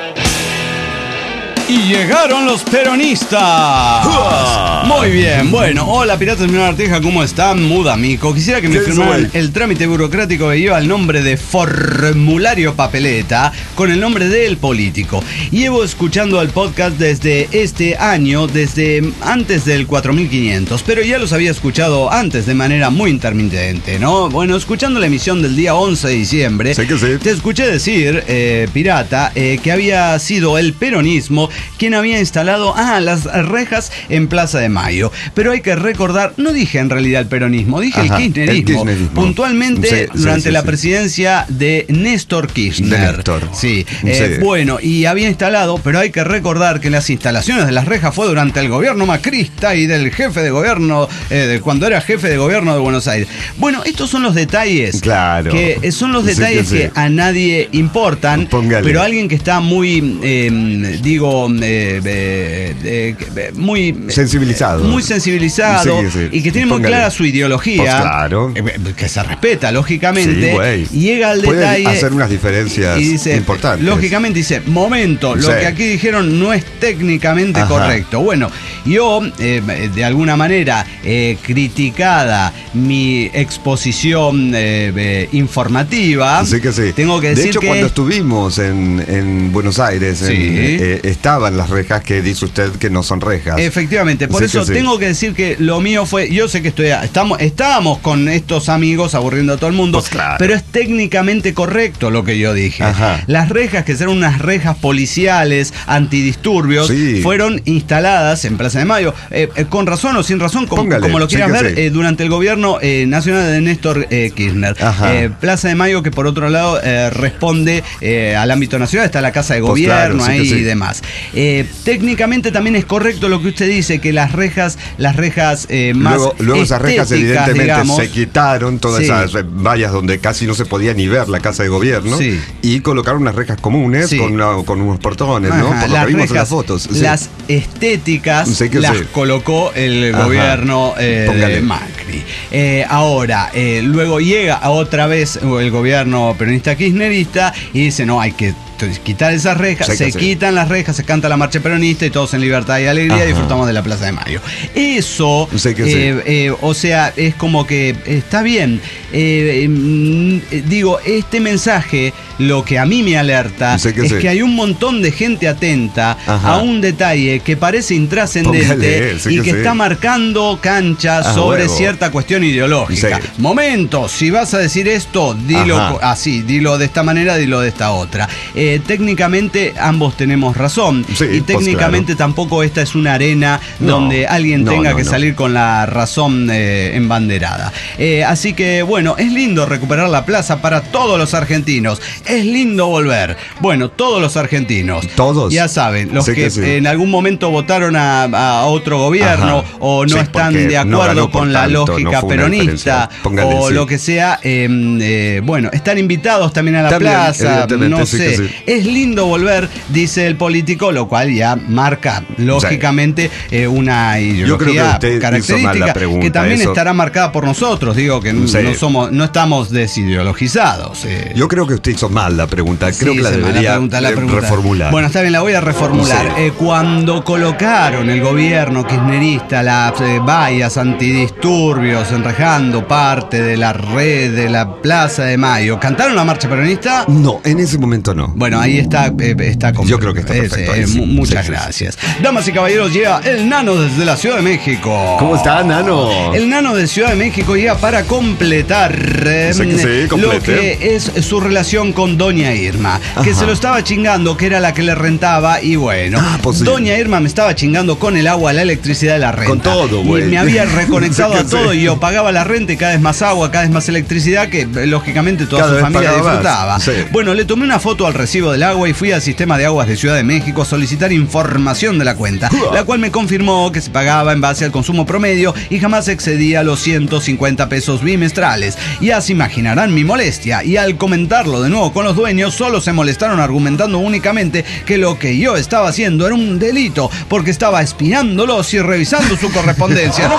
Y llegaron los peronistas. ¡Uah! Muy bien, bueno, hola piratas de Menor Arteja, ¿cómo están? Mudamico. Quisiera que me firmaran el trámite burocrático que lleva el nombre de formulario papeleta con el nombre del político. Llevo escuchando el podcast desde este año, desde antes del cuatro mil quinientos, pero ya los había escuchado antes de manera muy intermitente, ¿no? Bueno, escuchando la emisión del día once de diciembre, sé que sí. te escuché decir, eh, pirata, eh, que había sido el peronismo quien había instalado ah, las rejas en Plaza de Mayo. Pero hay que recordar, no dije en realidad el peronismo, dije Ajá, el, kirchnerismo, el kirchnerismo. Puntualmente sí, durante sí, sí, la sí. presidencia de Néstor Kirchner. De Néstor. Sí. Eh, sí. Bueno, y había instalado, pero hay que recordar que las instalaciones de las rejas fue durante el gobierno macrista y del jefe de gobierno, eh, de cuando era jefe de gobierno de Buenos Aires. Bueno, estos son los detalles. Claro. Que son los detalles sí que, que sí. a nadie importan. Póngale. Pero alguien que está muy, eh, digo, Eh, eh, eh, muy sensibilizado, eh, muy sensibilizado sí, sí. y que tiene muy Póngale. clara su ideología, pues claro. eh, que se respeta lógicamente, sí, llega al Pueden detalle hacer unas diferencias y dice, importantes. Lógicamente dice, momento, lo sí. que aquí dijeron no es técnicamente Ajá. correcto. Bueno, yo eh, de alguna manera eh, criticada mi exposición eh, eh, informativa, sí que sí. tengo que decir de hecho que cuando estuvimos en, en Buenos Aires sí. en, eh, estaban las rejas que dice usted que no son rejas. Efectivamente, por sí eso que sí. tengo que decir que lo mío fue, yo sé que estoy, estamos, estábamos con estos amigos aburriendo a todo el mundo, pues claro. pero es técnicamente correcto lo que yo dije. Ajá. Las rejas, que eran unas rejas policiales antidisturbios, sí. fueron instaladas en Plaza de Mayo, eh, eh, con razón o sin razón, como, Póngale, como lo quieras sí ver, sí. eh, durante el gobierno eh, nacional de Néstor eh, Kirchner. Eh, Plaza de Mayo, que por otro lado eh, responde eh, al ámbito nacional, está la Casa de pues Gobierno claro, sí ahí sí. y demás. Eh, técnicamente también es correcto lo que usted dice, que las rejas, las rejas eh, más luego, luego esas rejas evidentemente digamos, se quitaron todas sí. esas vallas donde casi no se podía ni ver la Casa de Gobierno sí. y colocaron unas rejas comunes sí. con, una, con unos portones, Ajá, ¿no? Por lo que vimos rejas, en las fotos. Sí. Las estéticas sí las sí. colocó el Ajá. gobierno eh, de Macri. Eh, ahora, eh, luego llega otra vez el gobierno peronista kirchnerista y dice, no, hay que quitar esas rejas, se sí. quitan las rejas, se canta la marcha peronista y todos en libertad y alegría Ajá. disfrutamos de la Plaza de Mayo. Eso, sí eh, sí. eh, o sea, es como que está bien. Eh, eh, digo, este mensaje, lo que a mí me alerta sí que es sí. que hay un montón de gente atenta Ajá. a un detalle que parece intrascendente sí y que, que está sí. marcando cancha ah, sobre huevo. cierta cuestión ideológica. Sí. Momento, si vas a decir esto, dilo Ajá. así, dilo de esta manera, dilo de esta otra. Eh, Eh, técnicamente ambos tenemos razón sí, y técnicamente pues claro. tampoco esta es una arena no, donde alguien no, tenga no, que no. salir con la razón eh, embanderada. Eh, así que bueno, es lindo recuperar la plaza para todos los argentinos. Es lindo volver. Bueno, todos los argentinos. Todos. Ya saben, los sí que, que sí. en algún momento votaron a, a otro gobierno Ajá. o no sí, están de acuerdo no con la tanto, lógica no peronista o sí. lo que sea, eh, eh, bueno, están invitados también a la también, plaza, no sí sé. Sí. Es lindo volver, dice el político, lo cual ya marca lógicamente sí. eh, una ideología que característica pregunta, que también eso. estará marcada por nosotros, digo que sí. no somos, no estamos desideologizados. Eh. Yo creo que usted hizo mal la pregunta, creo sí, que la debería la pregunta, la pregunta. reformular. Bueno, está bien, la voy a reformular. Sí. Eh, cuando colocaron el gobierno kirchnerista las eh, vallas antidisturbios enrejando parte de la red de la Plaza de Mayo, ¿cantaron la marcha peronista? No, en ese momento no. Bueno, bueno, ahí está, eh, está con, Yo creo que está perfecto. Eh, sí. Muchas sí, gracias. Sí, sí. Damas y caballeros, llega el Nano desde la Ciudad de México. ¿Cómo está, Nano? El Nano de Ciudad de México llega para completar eh, sí que sí, lo que es su relación con Doña Irma, Ajá. que se lo estaba chingando, que era la que le rentaba, y bueno, ah, pues sí. Doña Irma me estaba chingando con el agua, la electricidad y la renta. Con todo, güey. Y me había reconectado sí a todo sí. y yo pagaba la renta y cada vez más agua, cada vez más electricidad, que lógicamente toda cada su familia disfrutaba. Sí. Bueno, le tomé una foto al recibo del agua y fui al sistema de aguas de Ciudad de México a solicitar información de la cuenta, uh. la cual me confirmó que se pagaba en base al consumo promedio y jamás excedía los ciento cincuenta pesos bimestrales. Ya se imaginarán mi molestia, y al comentarlo de nuevo con los dueños, solo se molestaron argumentando únicamente que lo que yo estaba haciendo era un delito, porque estaba espiándolos y revisando su correspondencia. ¡No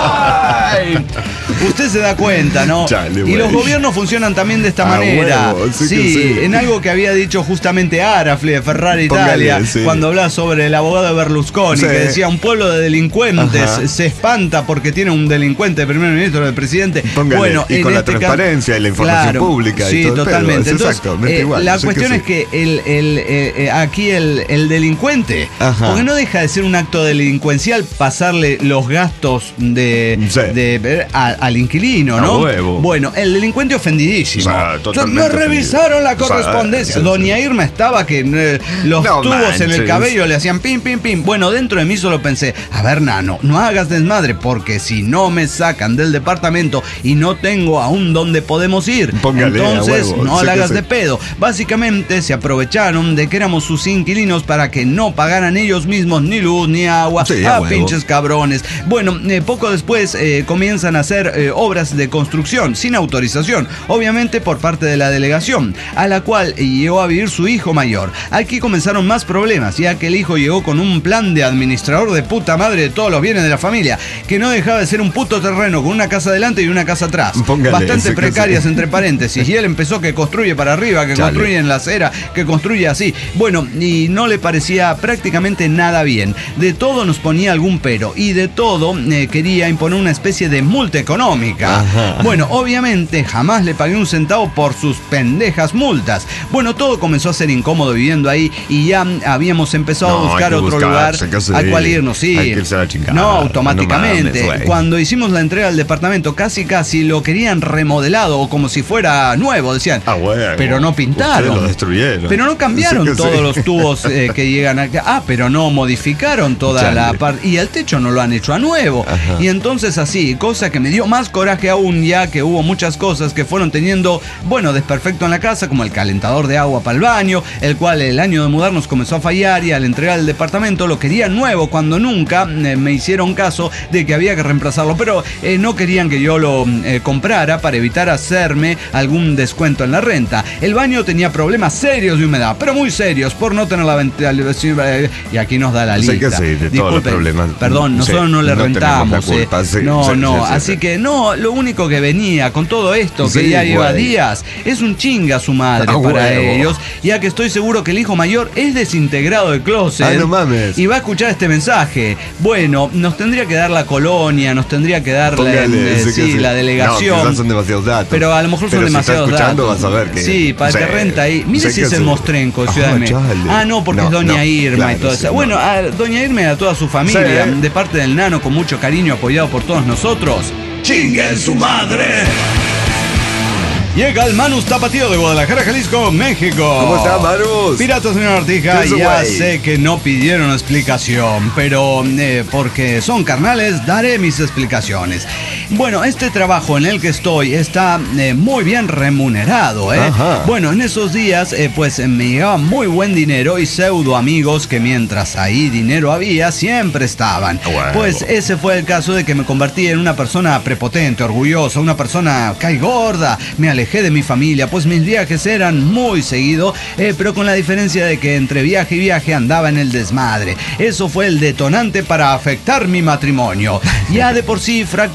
mames! Usted se da cuenta, ¿no? Chale, y los gobiernos funcionan también de esta ah, manera. Huevo, sí, sí, sí, en algo que había dicho justamente Arafli de Ferrari Póngale, Italia, sí. cuando hablaba sobre el abogado de Berlusconi, sí. que decía: un pueblo de delincuentes Ajá. se espanta porque tiene un delincuente de primer ministro, del presidente. Póngale, bueno, y con la este transparencia caso, y la información claro, pública. Sí, y todo totalmente. Es Entonces, eh, igual, la cuestión sí. es que el, el, eh, aquí el, el delincuente, Ajá. porque no deja de ser un acto delincuencial pasarle los gastos de, sí. de, de a, al inquilino, ¿no? Huevo. Bueno, el delincuente ofendidísimo. O sea, me revisaron la correspondencia. O sea, Doña Irma estaba que eh, los no tubos manches. en el cabello le hacían pim, pim, pim. Bueno, dentro de mí solo pensé: a ver, Nano, no hagas desmadre, porque si no me sacan del departamento y no tengo aún dónde podemos ir, Póngale, entonces no la hagas de pedo. Básicamente se aprovecharon de que éramos sus inquilinos para que no pagaran ellos mismos ni luz ni agua. Sí, ah, pinches cabrones. Bueno, eh, poco después eh, comienzan a hacer eh, obras de construcción sin autorización, obviamente por parte de la delegación, a la cual llegó a vivir su hijo mayor. Aquí comenzaron más problemas, ya que el hijo llegó con un plan de administrador de puta madre de todos los bienes de la familia, que no dejaba de ser un puto terreno con una casa adelante y una casa atrás. Póngale, bastante precarias sí. entre paréntesis. Y él empezó que construye para arriba, que Chale. construye en la acera, que construye así. Bueno, y no le parecía prácticamente nada bien. De todo nos ponía algún pero, y de todo eh, quería imponer una especie de multa económica. Ajá. Bueno, obviamente jamás le pagué un centavo por sus pendejas multas. Bueno, todo comenzó a ser incómodo viviendo ahí, y ya habíamos empezado no, a buscar otro lugar al cual irnos. Sí. Hay que irse a la chingada. No, automáticamente. No mames, cuando hicimos la entrega del departamento, casi casi lo querían remodelado o como si fuera nuevo, decían. Ah, bueno. Pero no pintaron. Lo destruyeron. Pero no cambiaron sí todos sí. los tubos eh, que llegan acá. Ah, pero no modificaron toda Chale. la parte. Y el techo no lo han hecho a nuevo. Ajá. Y entonces así, cosa que me dio más coraje aún, ya que hubo muchas cosas que fueron teniendo, bueno, desperfecto en la casa, como el calentador de agua para el baño, el cual el año de mudarnos comenzó a fallar, y al entregar el departamento lo querían nuevo cuando nunca eh, me hicieron caso de que había que reemplazarlo, pero eh, no querían que yo lo eh, comprara para evitar hacerme algún descuento en la renta. El baño tenía problemas serios de humedad, pero muy serios, por no tener la ventilación, eh, y aquí nos da la lista. Sí que sí, de Disculpe, todos los problemas. Perdón, nosotros sí, no le no rentamos. Culpa, eh. sí, no, sí, no, sí, sí, así sí. que no, lo único que venía con todo esto, que sí, ya lleva güey. días, es un chinga a su madre ah, para huevo. ellos, ya que estoy seguro que el hijo mayor es desintegrado del closet. Ay, no mames. Y va a escuchar este mensaje. Bueno, nos tendría que dar la colonia, nos tendría que dar Póngale, la, eh, sí, sí, sí. la delegación. No, son demasiados datos. Pero a lo mejor son pero demasiados si está escuchando, datos. Vas a ver que, sí, para sí, que renta ahí. Mire si es el Mostrenco, oh, Ciudad de México. Ah, no, porque no, es Doña no, Irma claro, y todo eso. Sí, bueno, no. a Doña Irma y a toda su familia, sí. de parte del Nano, con mucho cariño, apoyado por todos nosotros. ¡Chinguen su madre! Llega el Manus Tapatío de Guadalajara, Jalisco, México. ¿Cómo está, Manus? Pirata, señor Artija, ya sé que no pidieron explicación, pero eh, porque son carnales, daré mis explicaciones. Bueno, este trabajo en el que estoy está eh, muy bien remunerado, ¿eh? Ajá. Bueno, en esos días, eh, pues me llegaba muy buen dinero y pseudo amigos que mientras ahí dinero había, siempre estaban. Wow. Pues ese fue el caso de que me convertí en una persona prepotente, orgullosa, una persona cae gorda. Me alejé de mi familia, pues mis viajes eran muy seguidos, eh, pero con la diferencia de que entre viaje y viaje andaba en el desmadre. Eso fue el detonante para afectar mi matrimonio, ya de por sí fracturado.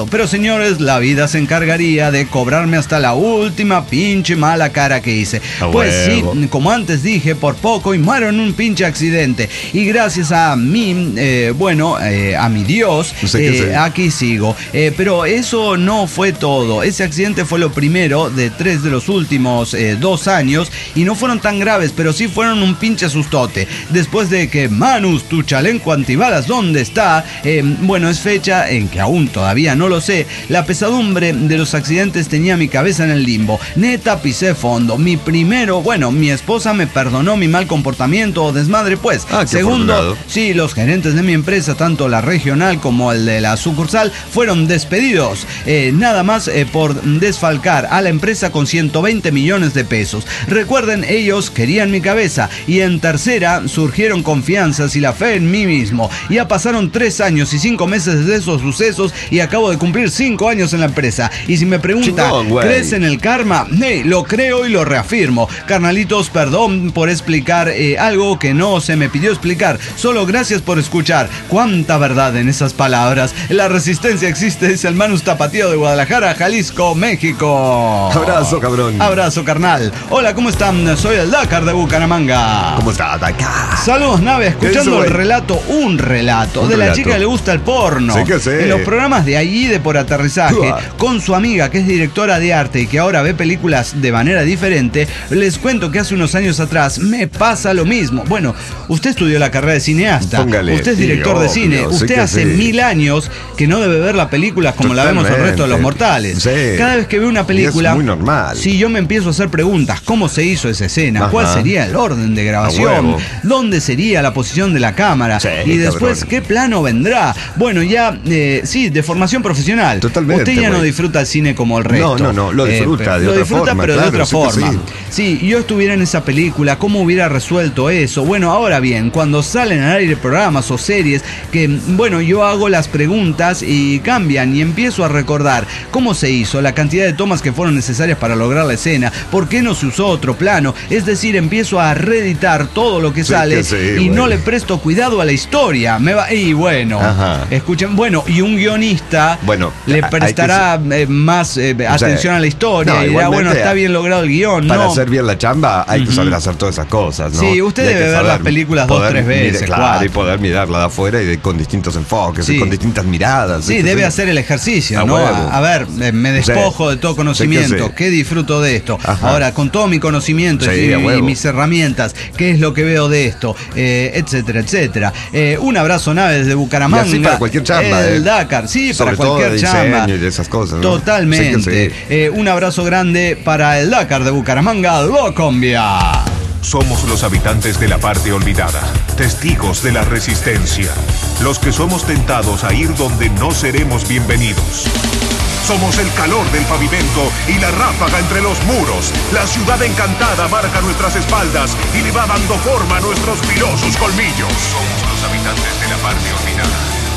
perdonado. Pero señores, la vida se encargaría de cobrarme hasta la última pinche mala cara que hice. A pues huevo. sí, como antes dije, por poco y muero en un pinche accidente. Y gracias a mí, eh, bueno, eh, a mi Dios, No sé qué eh, sé. aquí sigo. Eh, pero eso no fue todo. Ese accidente fue lo primero de tres de los últimos eh, dos años y no fueron tan graves, pero sí fueron un pinche sustote. Después de que Manus, tu chaleco antibalas, ¿dónde está? Eh, bueno, es fecha en que aún todavía no lo sé. La pesadumbre de los accidentes tenía mi cabeza en el limbo. Neta, pisé fondo. Mi primero, bueno, mi esposa me perdonó mi mal comportamiento o desmadre, pues. Ah, qué Segundo, afortunado. sí, los gerentes de mi empresa, tanto la regional como el de la sucursal, fueron despedidos. Eh, nada más eh, por desfalcar a la empresa con ciento veinte millones de pesos. Recuerden, ellos querían mi cabeza. Y en tercera, surgieron confianzas y la fe en mí mismo. Ya pasaron tres años y cinco meses de esos sucesos y acabo de cumplir cinco años en la empresa. Y si me pregunta, Chingón, güey. ¿crees en el karma? Hey, lo creo y lo reafirmo. Carnalitos, perdón por explicar eh, algo que no se me pidió explicar. Solo gracias por escuchar. Cuánta verdad en esas palabras. La resistencia existe, es el Manus Tapatío de Guadalajara, Jalisco, México. Abrazo, cabrón. Abrazo, carnal. Hola, ¿cómo están? Soy el Dakar de Bucaramanga. ¿Cómo está, Daca? Saludos, nave, escuchando Eso, el güey. relato, un relato Un de la relato. chica que le gusta el porno. Sí que sí. En los programas de allí de Por Aterrizaje, Uah. con su amiga que es directora de arte y que ahora ve películas de manera diferente, les cuento que hace unos años atrás me pasa lo mismo. Bueno, usted estudió la carrera de cineasta, Póngale, usted es sí, director de obvio, cine, sí usted que hace sí. mil años que no debe ver las películas como la vemos el resto de los Totalmente. mortales. Sí. Cada vez que ve una Y película, es muy normal. si yo me empiezo a hacer preguntas, ¿cómo se hizo esa escena? Ajá. ¿Cuál sería el orden de grabación? huevo. ¿Dónde sería la posición de la cámara? Sí, y después, cabrón. ¿qué plano vendrá? Bueno, ya, eh, sí, de formación profesional. Totalmente, Usted ya no güey. disfruta el cine como el resto. No, no, no, lo disfruta pero- de lo otra disfruta, forma, pero claro, de otra sí que forma. sí. Sí, yo estuviera en esa película, ¿cómo hubiera resuelto eso? Bueno, ahora bien, cuando salen al aire programas o series que, bueno, yo hago las preguntas y cambian y empiezo a recordar cómo se hizo, la cantidad de tomas que fueron necesarias para lograr la escena, por qué no se usó otro plano, es decir, empiezo a reeditar todo lo que Sí sale que sí, y güey. no le presto cuidado a la historia. Me va, y bueno, Ajá. escuchen, bueno, y un guionista Bueno, le hay que prestará eh, más eh, atención a la historia no, y dirá, igualmente, bueno, está bien logrado el guión, Para ¿no? hacer bien la chamba hay que Ujú. saber hacer todas esas cosas, ¿no? Sí, usted Y hay debe que ver las saber películas dos, poder tres veces, mirar- claro, cuatro. y poder mirarla de afuera y de- con distintos enfoques, Sí. y con distintas miradas. Sí, ¿viste? debe hacer el ejercicio, A ¿no? huevo. A, a ver, eh, me despojo Sí. de todo Sí conocimiento, que sí. ¿qué disfruto de esto? Ajá. Ahora, con todo mi conocimiento Sí, y, a huevo. y mis herramientas, ¿qué es lo que veo de esto? Eh, etcétera, etcétera. Eh, un abrazo, nave, desde Bucaramanga. Y así para cualquier chamba, El eh. Dakar, sí, Sobre para todo cualquier de chamba. diseño y de esas cosas, ¿no? Totalmente. Sí que sí. Eh, un abrazo grande para el Dakar de Bucaramanga, Colombia. Somos los habitantes de la parte olvidada, testigos de la resistencia, los que somos tentados a ir donde no seremos bienvenidos. Somos el calor del pavimento y la ráfaga entre los muros. La ciudad encantada marca nuestras espaldas y le va dando forma a nuestros filosos colmillos. Somos los habitantes de la parte olvidada.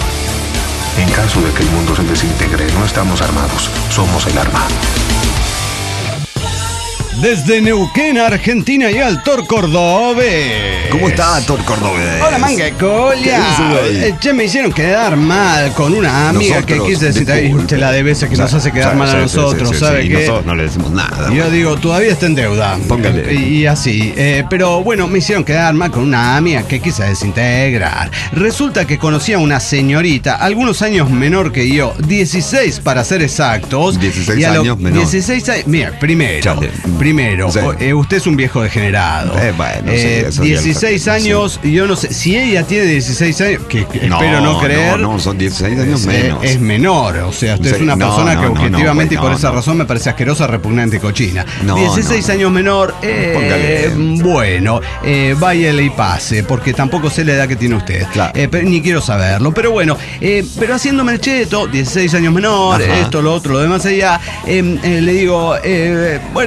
En caso de que el mundo se desintegre, no estamos armados, somos el arma. Desde Neuquén, Argentina y Altor Cordobés. ¿Cómo está, Thor Cordobés? Hola, manga de ¿Qué colia. dice, güey? Eh, Che, me hicieron quedar mal con una amiga Nosotros, que quise decir, "Ay, disculpe. usted la de veces que O sea, nos hace quedar sí, mal a sí, nosotros, sí, sí, ¿sabe sí, y qué?" nosotros no le decimos nada. Y yo digo, todavía está en deuda. Póngale. Y, y así. Eh, pero bueno, me hicieron quedar mal con una amiga que quise desintegrar. Resulta que conocía a una señorita, algunos años menor que yo, dieciséis para ser exactos. dieciséis y a lo- años menor. dieciséis años. Mira, primero. Chale. Primero, Sí. o- eh, usted es un viejo degenerado. Eh, bueno, sí, Eh, eso ya lo dieciséis sabemos, años, y yo no sé, si ella tiene dieciséis años, que, que espero no creer. No, no, son dieciséis años es, menos. es menor, o sea, usted Sí, es una no, persona no, que no, no, objetivamente güey, y por no, esa no. razón me parece asquerosa, repugnante y cochina. No, dieciséis no, no. años menor, eh, Póngale. bueno, eh, váyale y pase, porque tampoco sé la edad que tiene usted. Claro. Eh, pero, ni quiero saberlo, pero bueno, eh, pero haciéndome el cheto, dieciséis años menor, Ajá. esto, lo otro, lo demás allá, eh, eh, le digo, eh, bueno, eh,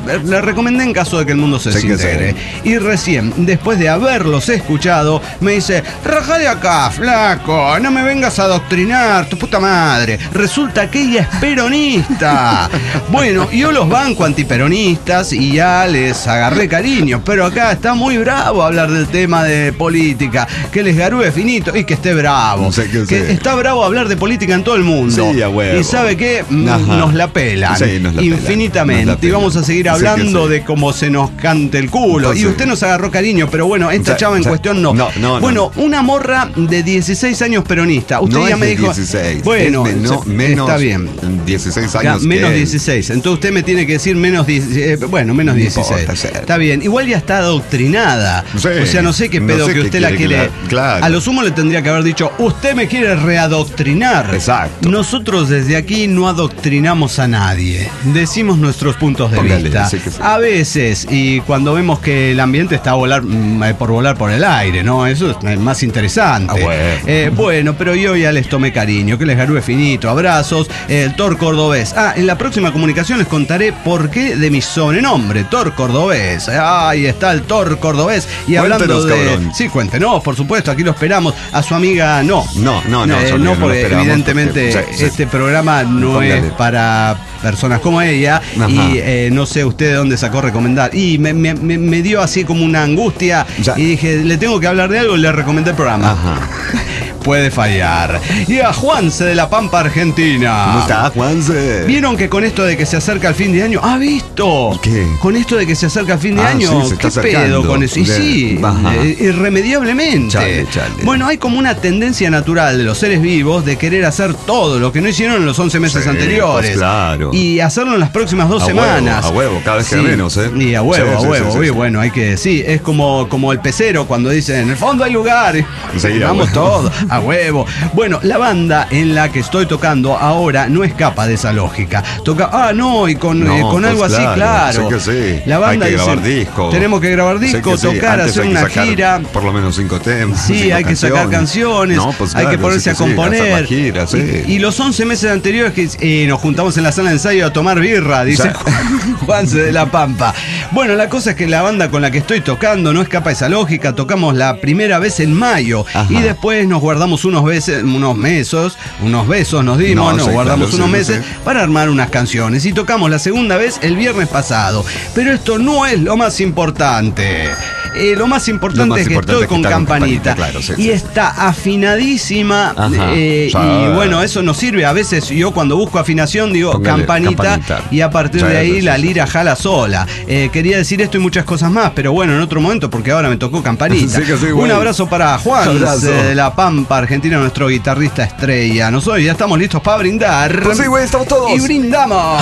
le recomendé en caso de que el mundo se desintegre. Y recién, después de haberlos escuchado, me dice, rajá de acá, flaco, no me vengas a adoctrinar, tu puta madre. Resulta que ella es peronista. Bueno, yo los banco antiperonistas y ya les agarré cariño, pero acá está muy bravo hablar del tema de política, que les garúe finito y que esté bravo. Sé que, que está bravo hablar de política en todo el mundo. Sí, a huevo. Y sabe que nos la pelan, sí, nos la infinitamente. Nos la pelan. Y vamos a seguir hablando de cómo se nos cante el culo. Entonces, y usted nos agarró cariño, pero bueno, esta ya, chava en ya, cuestión no. No, no. Bueno, no. Una morra de dieciséis años peronista. Usted no ya me dijo. dieciséis. Bueno, es menos, menos, está bien. dieciséis años. Ya, menos dieciséis. Entonces usted me tiene que decir menos dieciséis. Eh, bueno, menos dieciséis. Importa, está bien. Igual ya está adoctrinada. Sí, o sea, no sé qué pedo no sé que usted la quiere. Claro. A lo sumo le tendría que haber dicho, usted me quiere readoctrinar. Exacto. Nosotros desde aquí no adoctrinamos a nadie. Decimos nuestros puntos de Póngale, vista. Sí sí. A veces, y cuando vemos que el ambiente está a volar, por volar por el aire, ¿no? Eso es más interesante. Ah, bueno. Eh, bueno, pero yo ya les tomé cariño, que les garúe finito. Abrazos. El Thor Cordobés. Ah, en la próxima comunicación les contaré por qué de mi sobrenombre, Thor Cordobés. Ahí está el Thor Cordobés. Y cuéntenos, hablando de... Cabrón. Sí, cuéntenos, por supuesto, aquí lo esperamos. A su amiga no. No, no, no. Eh, no, porque no evidentemente porque, sí, este sí. programa no Póngale. es para personas como ella. Ajá. Y eh, no sé usted de dónde sacó recomendar. Y me, me, me dio así como una angustia. Ya. Y dije, le tengo que hablar de algo y le recomendé el programa. Ajá. Puede fallar. Y a Juanse de La Pampa, Argentina. ¿Cómo está, Juanse? ¿Vieron que con esto de que se acerca el fin de año? ¿Ha visto? ¿Qué? Con esto de que se acerca el fin de ah, año. Sí, se ¿Qué está pedo con eso? Y de... sí, eh, irremediablemente. Chale, chale. Bueno, hay como una tendencia natural de los seres vivos de querer hacer todo lo que no hicieron en los once meses sí, anteriores. Pues claro. Y hacerlo en las próximas dos a semanas. Huevo, a huevo, cada vez que sí. menos, ¿eh? Y a huevo, sí, a huevo. Sí, sí, sí, bueno, hay que. Sí, es como, como el pecero cuando dicen, en el fondo hay lugar. Sí, vamos todos. A huevo. Bueno, la banda en la que estoy tocando ahora no escapa de esa lógica. Toca, ah, no, y con, no, eh, con pues algo claro, así, claro. Sí que sí. La banda hay que dice, grabar disco. Tenemos que grabar disco, sí tocar, sí. hacer una gira. Por lo menos cinco temas. Sí, hay canciones. que sacar canciones. No, pues claro, hay que ponerse sí que a componer. Sí, gira, sí. y, y los once meses anteriores que eh, nos juntamos en la sala de ensayo a tomar birra, dice Juanse de La Pampa. Bueno, la cosa es que la banda con la que estoy tocando no escapa de esa lógica. Tocamos la primera vez en mayo. Ajá. Y después nos guardamos unos veces, unos meses, unos besos nos dimos, no, nos sí, guardamos claro, unos sí, meses sí. para armar unas canciones. Y tocamos la segunda vez el viernes pasado. Pero esto no es lo más importante. Eh, lo más importante lo más es que importante estoy es que con Campanita, campanita claro, sí, y sí. está afinadísima eh, y bueno, eso nos sirve. A veces yo cuando busco afinación digo Póngale, campanita, campanita y a partir sí, de ahí sí, la lira sí. jala sola. Eh, quería decir esto y muchas cosas más, pero bueno, en otro momento porque ahora me tocó Campanita. Sí, sí, Un abrazo para Juan de La Pampa, Argentina, nuestro guitarrista estrella. Nosotros ya estamos listos para brindar. Pues sí, güey, estamos todos. Y brindamos.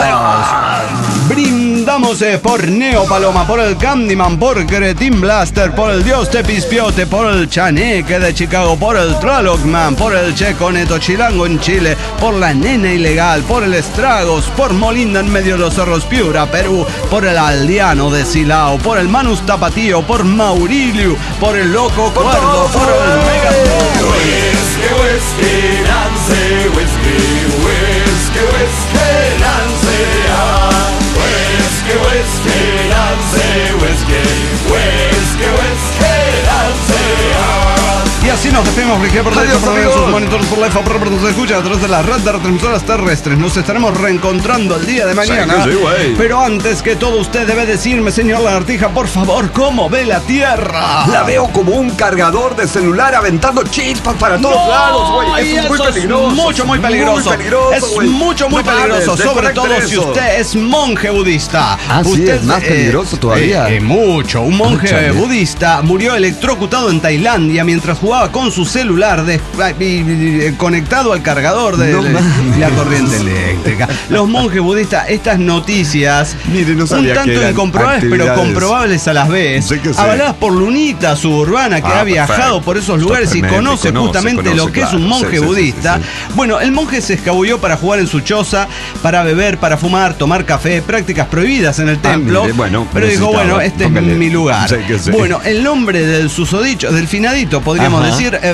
Brindamos eh, por Neo Paloma, por el Candyman, por Cretin Blaster, por el Dios te Pispiote, por el Chaneque de Chicago, por el Tralogman, por el Checo Neto Chilango en Chile, por la Nena Ilegal, por el Estragos, por Molinda en medio de los cerros Piura, Perú, por el Aldeano de Silao, por el Manus Tapatío, por Maurilio, por el Loco Cuerdo, por el Megaton. Whisky, whisky, Nancy, whisky, whisky, whisky, Nancy, ah. Whisky, whisky, Nancy, whisky, whisky, whisky, Nancy, ah. Y así nos despedimos, Riquelme, por sus monitores por la F A P, nos escucha a través de la red de retransmisoras terrestres. Nos estaremos reencontrando el día de mañana. Sí, sí, pero antes que todo, usted debe decirme, señor Lagartija, por favor, ¿cómo ve la Tierra? La veo como un cargador de celular aventando chispas para todos no, lados, güey. Es muy peligroso. Es mucho, muy peligroso. Muy peligroso es wey. mucho, muy no peligroso. Mames, sobre todo eso. si usted es monje budista. Ah, usted sí, es más eh, peligroso todavía. Eh, eh, mucho. Un monje Muchale. budista murió electrocutado en Tailandia mientras jugaba con su celular de, eh, conectado al cargador de no, la, la corriente eléctrica. Los monjes budistas, estas noticias Mire, no un tanto incomprobables pero comprobables a las vez, sí avaladas por Lunita Suburbana, que ah, ha viajado perfecto. por esos lugares y conoce, conoce justamente conoce, lo que claro. es un monje sí, budista. Sí, sí, sí. Bueno, el monje se escabulló para jugar en su choza, para beber, para fumar, tomar café, prácticas prohibidas en el templo. Ah, mire, bueno, pero dijo, bueno, este Póngale. es mi lugar. Sí, sí. Bueno, el nombre del susodicho, del finadito, podríamos Ajá. decir, eh,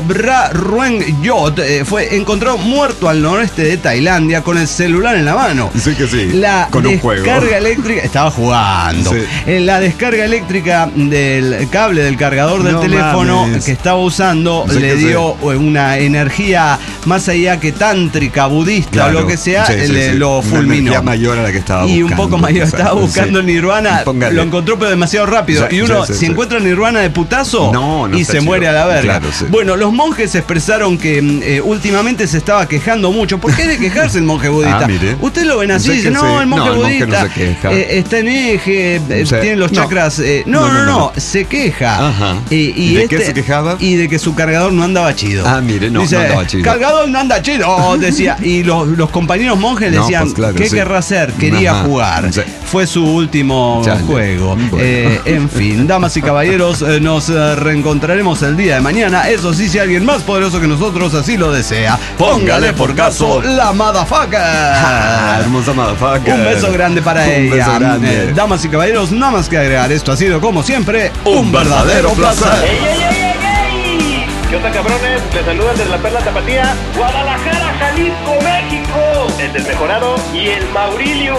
Bra Ruen Yot eh, fue encontrado muerto al noreste de Tailandia con el celular en la mano. Sí que sí. La con un juego. Descarga eléctrica. Estaba jugando. Sí. Eh, la descarga eléctrica del cable del cargador del no teléfono mames. que estaba usando sí le dio sí. una energía más allá que tántrica, budista claro. o lo que sea, sí, sí, le, sí. lo fulminó. Una mayor a la que estaba y buscando. Y un poco mayor. Estaba buscando sí. Nirvana. Póngale. Lo encontró pero demasiado rápido. Sí, y uno, sí, sí, si sí. encuentra Nirvana de putazo no, no y se chido. muere a la verga. Claro, sí. Bueno, los monjes expresaron que eh, últimamente se estaba quejando mucho. ¿Por qué hay de quejarse el monje budista? Ah, Usted lo ven así, dice, no, sí. el monje no, budista el monje no se eh, está en eje, eh, sí. tiene los chakras. Eh, no, no, no, no, no, no, se queja. Ajá. Eh, y, ¿Y de este, qué se quejaba? Y de que su cargador no andaba chido. Ah, mire, no, dice, no andaba chido. Cargador no anda chido, oh, decía. Y los, los compañeros monjes no, decían, pues claro, ¿qué sí. querrá hacer? Quería Ajá. jugar. Sí. Fue su último Chale. juego. Bueno. Eh, en fin, damas y caballeros, eh, nos eh, reencontraremos el día de mañana. Eso sí, si alguien más poderoso que nosotros así lo desea, póngale por caso la motherfucker. Ah, hermosa motherfucker. Un beso grande para un ella. Beso grande. Eh, damas y caballeros, nada más que agregar. Esto ha sido, como siempre, un, un verdadero placer. placer. ¡Ey, ey, ey, ey, ey! ¿Qué onda, cabrones? Les saludan desde la Perla Tapatía, Guadalajara, Jalisco, México. El Desmejorado y el Maurilio.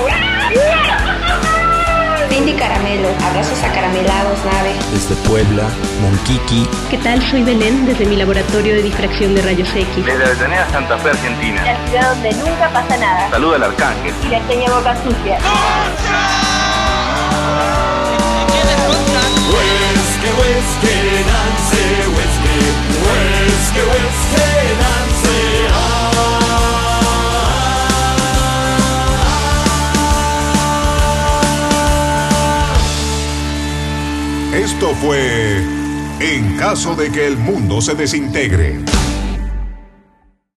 Cindy Caramelo, abrazos acaramelados, nave. Desde Puebla, Monquiqui. ¿Qué tal? Soy Belén, desde mi laboratorio de difracción de rayos X. Desde Avellaneda, Santa Fe, Argentina. La ciudad donde nunca pasa nada. Saluda al Arcángel. Y la seña Boca Sucia. Whisky, whisky, Nancy, whisky. Whisky, whisky, Nancy. Esto fue En caso de que el mundo se desintegre.